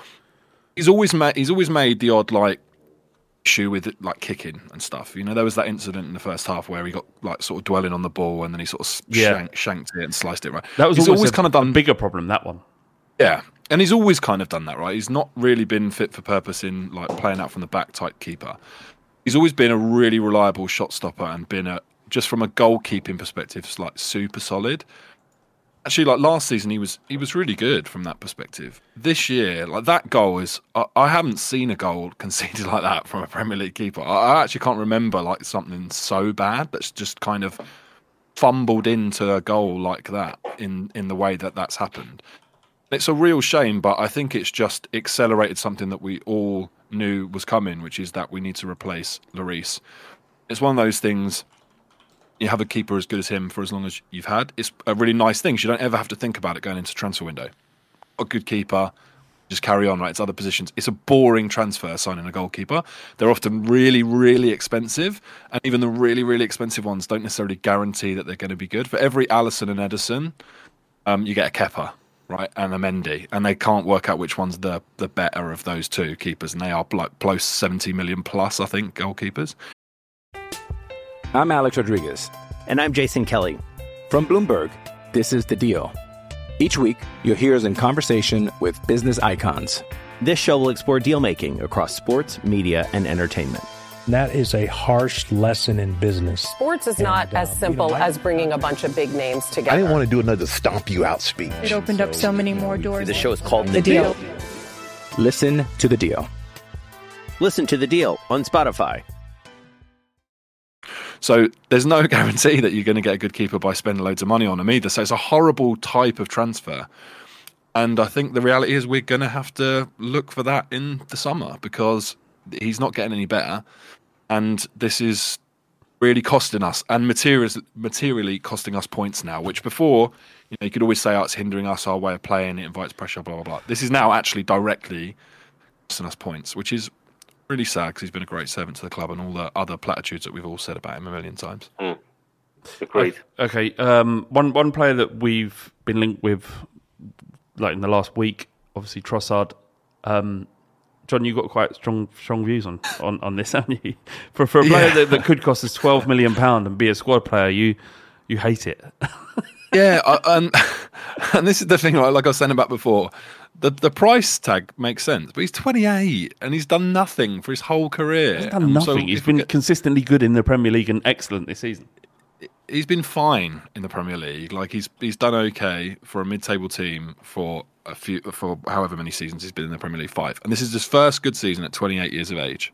He's always made he's always made the odd like issue with it, like kicking and stuff. You know, there was that incident in the first half where he got like sort of dwelling on the ball and then he sort of
yeah.
shank, shanked it and sliced it right.
That was
he's
always,
always
a,
kind of done
a bigger problem, that one.
Yeah, and he's always kind of done that, right? He's not really been fit for purpose in like playing out from the back type keeper. He's always been a really reliable shot stopper and been a just from a goalkeeping perspective, like super solid. Actually, like last season, he was he was really good from that perspective. This year, like that goal is, I, I haven't seen a goal conceded like that from a Premier League keeper. I, I actually can't remember like something so bad that's just kind of fumbled into a goal like that in, in the way that that's happened. It's a real shame, but I think it's just accelerated something that we all knew was coming, which is that we need to replace Lloris. It's one of those things. You have a keeper as good as him for as long as you've had. It's a really nice thing. You don't ever have to think about it going into transfer window. A good keeper, just carry on, right? It's other positions. It's a boring transfer signing a goalkeeper. They're often really, really expensive, and even the really, really expensive ones don't necessarily guarantee that they're going to be good. For every Alisson and Ederson, um, you get a Kepa, right, and a Mendy, and they can't work out which one's the the better of those two keepers, and they are like close seventy million plus, I think, goalkeepers.
I'm Alex Rodriguez.
And I'm Jason Kelly.
From Bloomberg, this is The Deal. Each week, you'll hear us in conversation with business icons.
This show will explore deal-making across sports, media, and entertainment.
That is a harsh lesson in business.
Sports is not and, uh, as simple you know, I, as bringing a bunch of big names together.
I didn't want to do another stomp you out speech.
It opened so, up so many more doors.
The show is called The,
the deal.
deal.
Listen to The Deal.
Listen to The Deal on Spotify.
So there's no guarantee that you're going to get a good keeper by spending loads of money on him either. So it's a horrible type of transfer. And I think the reality is we're going to have to look for that in the summer because he's not getting any better, and this is really costing us and materials, materially costing us points now, which before, you know, you could always say, oh, it's hindering us, our way of playing, it invites pressure, blah, blah, blah. This is now actually directly costing us points, which is really sad because he's been a great servant to the club and all the other platitudes that we've all said about him a million times.
Mm. Agreed.
Okay, um, one one player that we've been linked with, like in the last week, obviously Trossard. Um, John, you've got quite strong strong views on, on, on this, haven't you? For for a player
yeah.
that, that could cost us twelve million pounds and be a squad player, you you hate it.
yeah, I, and, and this is the thing, like I was saying about before, the the price tag makes sense, but he's twenty-eight and he's done nothing for his whole career.
He's done nothing. So he's been get, consistently good in the Premier League and excellent this season.
He's been fine in the Premier League. Like he's he's done okay for a mid-table team for a few for however many seasons he's been in the Premier League, five. And this is his first good season at twenty-eight years of age.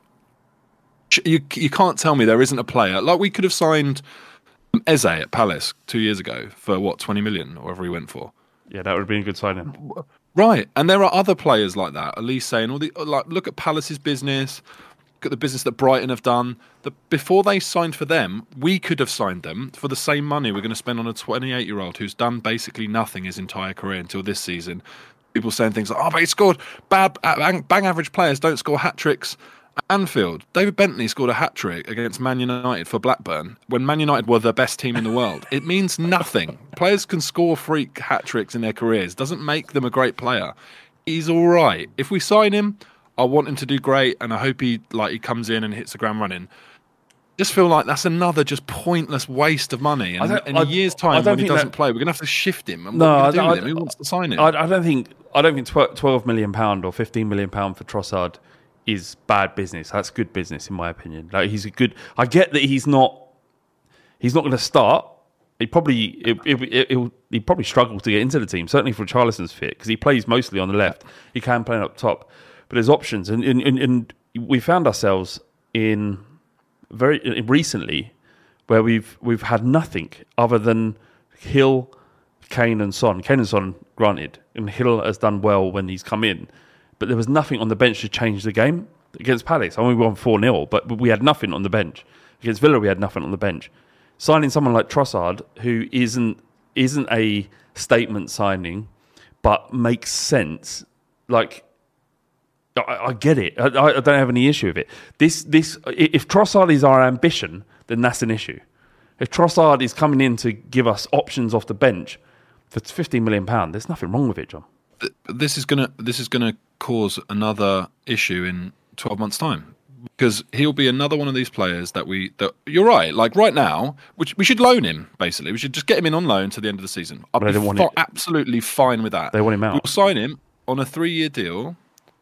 You you can't tell me there isn't a player like we could have signed Eze at Palace two years ago for what twenty million or whatever he went for.
Yeah, that would have been a good signing.
Right, and there are other players like that. Elise saying all the like, look at Palace's business. Look at the business that Brighton have done. The, before they signed for them, we could have signed them for the same money we're going to spend on a twenty-eight-year-old who's done basically nothing his entire career until this season. People saying things like, oh, but he scored bad, bang, bang average players don't score hat-tricks at Anfield. David Bentley scored a hat-trick against Man United for Blackburn when Man United were the best team in the world. It means nothing. Players can score freak hat-tricks in their careers. Doesn't make them a great player. He's all right. If we sign him, I want him to do great, and I hope he like he comes in and hits the ground running. Just feel like that's another just pointless waste of money. And in a year's time, when he doesn't that, play, we're going to have to shift him. And
no,
what
I,
do
I,
with him? Who wants to sign him?
I, I don't think. I don't think twelve million pound or fifteen million pound for Trossard is bad business. That's good business, in my opinion. Like he's a good. I get that he's not. He's not going to start. He probably it, it, it, it, he probably struggle to get into the team. Certainly for Charlison's fit because he plays mostly on the left. He can play up top. But there's options, and, and, and we found ourselves in very recently where we've we've had nothing other than Hill, Kane, and Son. Kane and Son, granted, and Hill has done well when he's come in, but there was nothing on the bench to change the game against Palace. I mean, we won four nil, but we had nothing on the bench against Villa. We had nothing on the bench. Signing someone like Trossard, who isn't isn't a statement signing, but makes sense, like. I, I get it. I, I don't have any issue with it. This, this, if Trossard is our ambition, then that's an issue. If Trossard is coming in to give us options off the bench for fifteen million pounds, there's nothing wrong with it, John.
This is gonna this is gonna cause another issue in twelve months' time because he'll be another one of these players that we. That you're right. Like right now, which we should loan him. Basically, we should just get him in on loan to the end of the season. I'd be fa- absolutely fine with that.
They want him out.
We'll sign him on a three-year deal.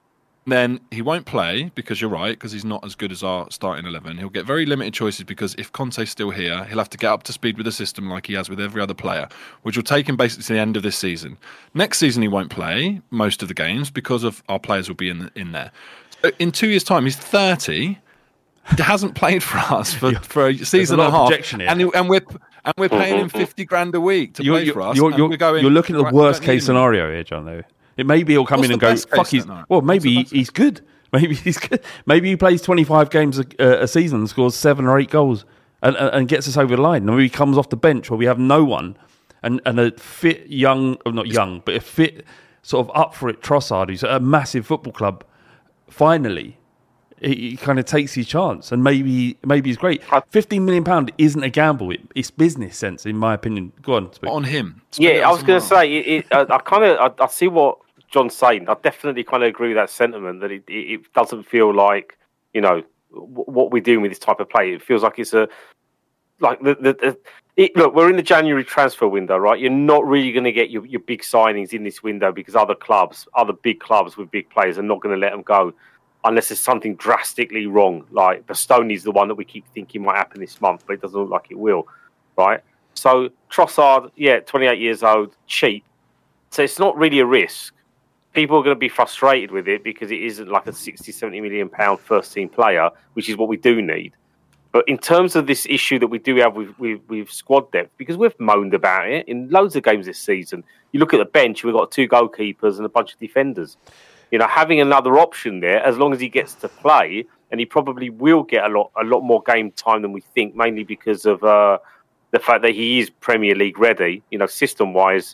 Then he won't play because you're right, because he's not as good as our starting eleven. He'll get very limited choices because if Conte's still here, he'll have to get up to speed with the system like he has with every other player, which will take him basically to the end of this season. Next season he won't play most of the games because of our players will be in in there. So in two years' time, he's thirty. He hasn't played for us for, for a season and a half, and, he, and we're and we're paying him fifty grand a week to
you're,
play
you're,
for us.
You're, you're,
we're going,
you're looking at the
right,
worst case scenario here, John. Though it maybe he'll come
What's
in and
the
go,
best
"Fuck,
case
he's
scenario?
well, maybe he's good." Maybe he's good. Maybe he plays twenty-five games a, uh, a season and scores seven or eight goals and, and, and gets us over the line. And maybe he comes off the bench where we have no one and, and a fit young, or not young, but a fit sort of up for it Trossard, who's at a massive football club, finally, he, he kind of takes his chance and maybe maybe he's great. fifteen million pounds isn't a gamble. It, it's business sense, in my opinion. Go on. Speak.
On him.
Yeah, I was going to say, it, it, I, I kind of I, I see what John's saying. I definitely kind of agree with that sentiment that it, it, it doesn't feel like, you know, w- what we're doing with this type of play. It feels like it's a, like, the, the, the it, look, we're in the January transfer window, right? You're not really going to get your, your big signings in this window because other clubs, other big clubs with big players are not going to let them go unless there's something drastically wrong. Like, Bastoni's the one that we keep thinking might happen this month, but it doesn't look like it will, right? So, Trossard, yeah, twenty-eight years old, cheap. So it's not really a risk. People are going to be frustrated with it because it isn't like a sixty, seventy million pound first team player, which is what we do need. But in terms of this issue that we do have with, with, with squad depth, because we've moaned about it in loads of games this season, you look at the bench, we've got two goalkeepers and a bunch of defenders. You know, having another option there, as long as he gets to play, and he probably will get a lot a lot more game time than we think, mainly because of uh, the fact that he is Premier League ready. You know, system wise,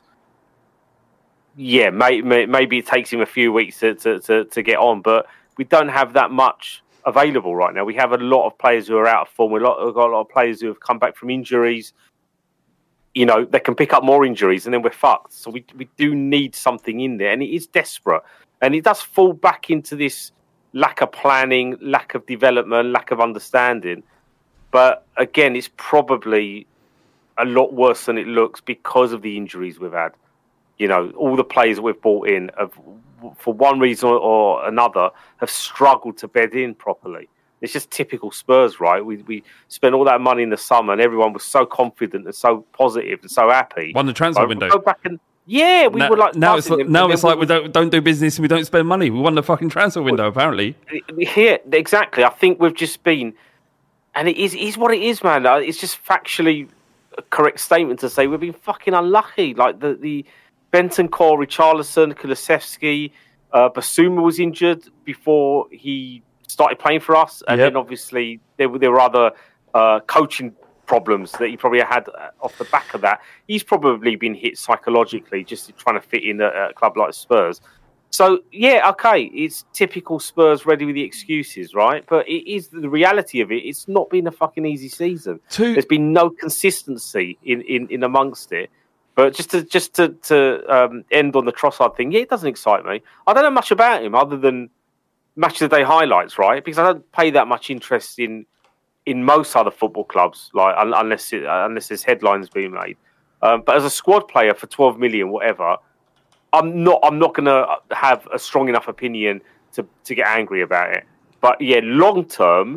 yeah, may, may, maybe it takes him a few weeks to, to, to, to get on, but we don't have that much available right now. We have a lot of players who are out of form. We've got a lot of players who have come back from injuries. You know, they can pick up more injuries and then we're fucked. So we we do need something in there. And it is desperate. And it does fall back into this lack of planning, lack of development, lack of understanding. But again, it's probably a lot worse than it looks because of the injuries we've had. You know, all the players that we've brought in have, for one reason or another, have struggled to bed in properly. It's just typical Spurs, right? We we spent all that money in the summer and everyone was so confident and so positive and so happy.
Won the transfer
like,
window.
Go back and yeah, we
now,
were like
now it's like, now it's like
we,
we don't don't do business and we don't spend money. We won the fucking transfer window, apparently.
Yeah, exactly. I think we've just been, and it is it is what it is, man. It's just factually a correct statement to say we've been fucking unlucky. Like the the Bentancur, Richarlison, Kulusevski, uh, Basuma was injured before he started playing for us, and yep. then obviously there were there were other uh, coaching problems that he probably had off the back of that. He's probably been hit psychologically just trying to fit in at a club like Spurs. So yeah, okay, it's typical Spurs ready with the excuses, right? But it is the reality of it. It's not been a fucking easy season.
Two...
There's been no consistency in, in, in amongst it. But just to just to, to um, end on the Trossard thing, yeah, it doesn't excite me. I don't know much about him other than match of the day highlights, right? Because I don't pay that much interest in in most other football clubs, like unless it, unless there's headlines being made. Um, but as a squad player for twelve million, whatever, I'm not I'm not going to have a strong enough opinion to to get angry about it. But yeah, long term,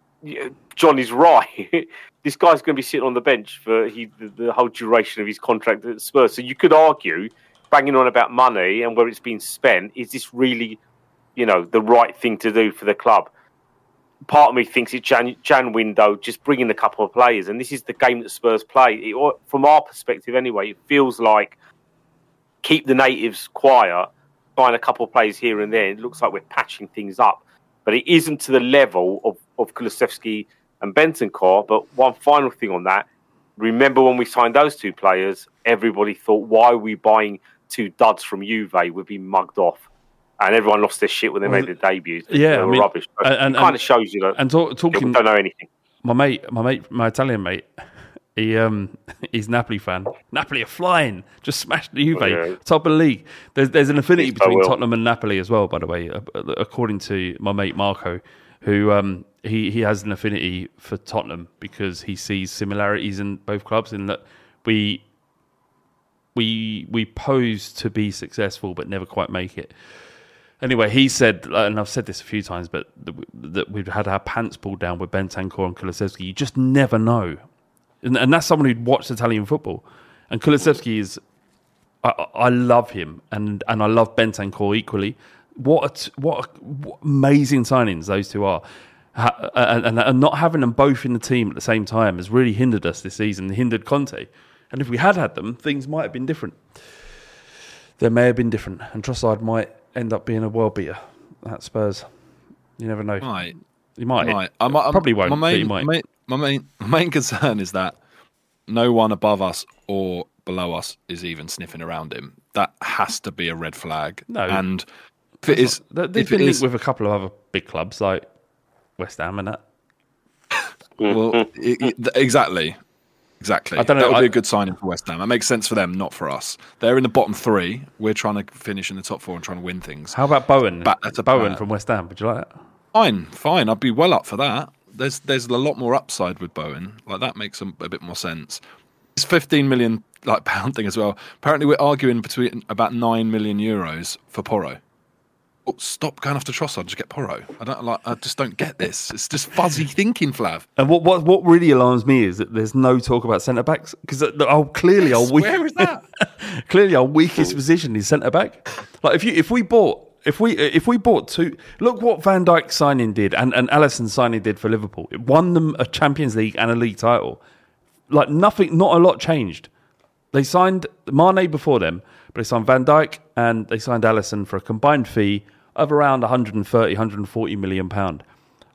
John is right. This guy's going to be sitting on the bench for he, the, the whole duration of his contract at Spurs. So you could argue, banging on about money and where it's been spent, is this really, you know, the right thing to do for the club? Part of me thinks it's Jan, Jan window, just bring in a couple of players. And this is the game that Spurs play. It, from our perspective anyway, it feels like keep the natives quiet, find a couple of players here and there. It looks like we're patching things up. But it isn't to the level of, of Kulusevski and Bentancur. But one final thing on that, remember when we signed those two players, everybody thought, why are we buying two duds from Juve? We'd be mugged off. And everyone lost their shit when they well, made their debuts.
Yeah,
they were
I mean,
rubbish. But
and,
it kind of shows you that
and talk, talking,
people don't know anything.
My mate, my mate, my Italian mate, he um, he's Napoli fan. Napoli are flying, just smashed the Juve, yeah. top of the league. There's there's an affinity between Tottenham and Napoli as well, by the way, according to my mate Marco, who um, he he has an affinity for Tottenham because he sees similarities in both clubs in that we we we pose to be successful but never quite make it. Anyway, he said, and I've said this a few times, but that we've had our pants pulled down with Bentancur and Kulusevski. You just never know. And, and that's someone who'd watched Italian football. And Kulusevski is, I, I love him, and, and I love Bentancur equally. What a, what, a, what amazing signings those two are. Ha, and, and not having them both in the team at the same time has really hindered us this season, hindered Conte. And if we had had them, things might have been different. They may have been different. And Trossard might end up being a world beater at Spurs. You never know.
Might.
He might.
might. I might
Probably won't,
my main,
but he might.
My, my, main, my main concern is that no one above us or below us is even sniffing around him. That has to be a red flag.
No.
And if it is...
Not, they've
if
been
it
linked
is,
with a couple of other big clubs like West Ham and that.
Well, it, it, exactly. Exactly. I don't know. That would I, be a good signing for West Ham. That makes sense for them, not for us. They're in the bottom three. We're trying to finish in the top four and trying to win things.
How about Bowen?
But that's a
Bowen
player.
from West Ham. Would you like that?
Fine, fine. I'd be well up for that. There's there's a lot more upside with Bowen. Like that makes a, a bit more sense. It's fifteen million like pound thing as well. Apparently, we're arguing between about nine million euros for Porro. Oh, stop going after Trossard. Just get Porro. I don't like. I just don't get this. It's just fuzzy thinking, Flav.
And what what what really alarms me is that there's no talk about centre backs because oh, clearly our weak,
where is that?
clearly our weakest position is centre back. Like if you if we bought if we if we bought two, look what Van Dijk signing did and and Alisson signing did for Liverpool. It won them a Champions League and a league title. Like nothing, not a lot changed. They signed Mane before them, but they signed Van Dijk and they signed Alisson for a combined fee of around one hundred thirty, one hundred forty million pound.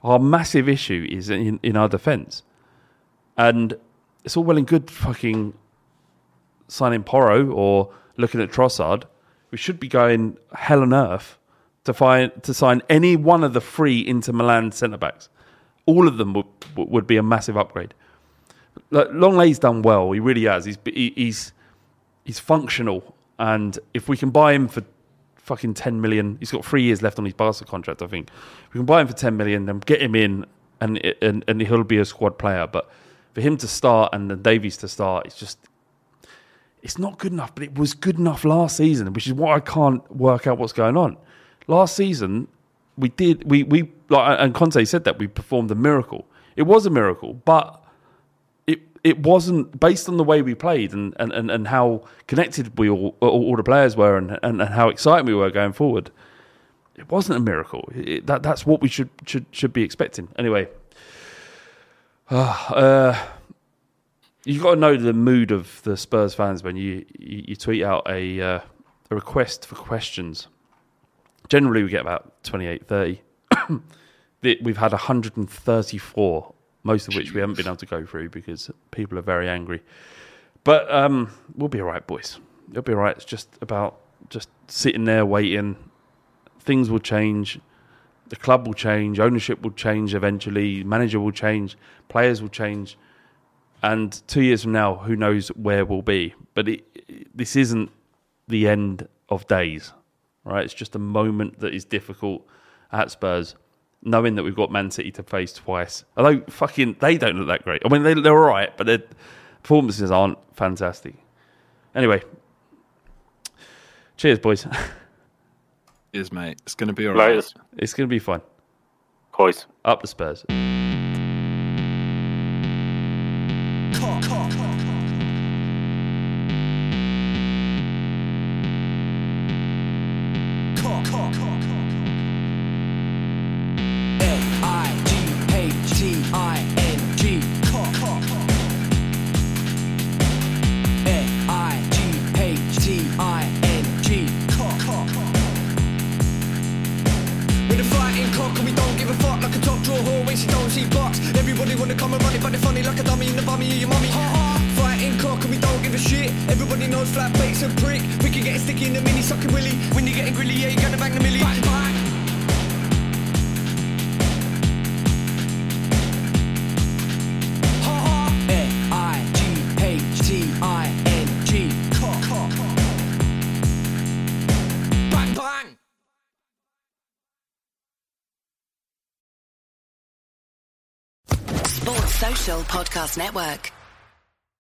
Our massive issue is in, in our defence. And it's all well and good fucking signing Porro or looking at Trossard. We should be going hell on earth to find to sign any one of the three Inter Milan centre-backs. All of them would would be a massive upgrade. Like, Lenglet's done well. He really has. He's he, he's he's functional. And if we can buy him for fucking ten million, he's got three years left on his Barca contract, I think. We can buy him for ten million, then get him in, and and, and he'll be a squad player. But for him to start and then Davies to start, it's just, it's not good enough. But it was good enough last season, which is why I can't work out what's going on. Last season, we did, we, we like, and Conte said that we performed a miracle. It was a miracle, but it it wasn't based on the way we played and, and, and, and how connected we all, all, all the players were and, and, and how excited we were going forward. It wasn't a miracle. It, that that's what we should should should be expecting. Anyway, uh, uh, you got to know the mood of the Spurs fans when you you, you tweet out a uh, a request for questions. Generally, we get about twenty-eight, thirty. We've had one hundred thirty-four. Most of which we haven't been able to go through because people are very angry. But um, we'll be all right, boys. It'll be all right. It's just about just sitting there waiting. Things will change. The club will change. Ownership will change eventually. Manager will change. Players will change. And two years from now, who knows where we'll be. But it, it, this isn't the end of days, right? It's just a moment that is difficult at Spurs, knowing that we've got Man City to face twice. Although, fucking, they don't look that great. I mean, they, they're all right, but their performances aren't fantastic. Anyway, cheers, boys.
Cheers, mate. It's going to be all right.
Laters.
It's going to be fun.
Boys.
Up the Spurs.
Everybody wanna come and run it, but they're funny like a dummy in the bummy of your mummy. Fighting cock and we don't give a shit. Everybody knows flat bait's a prick. We can get sticky in the mini sucking willy. When you're getting grilly, yeah, you're gonna bang the milli. Bang, bang. F I G H T I N G. Cock. Bang, bang.
Sports Social Podcast Network.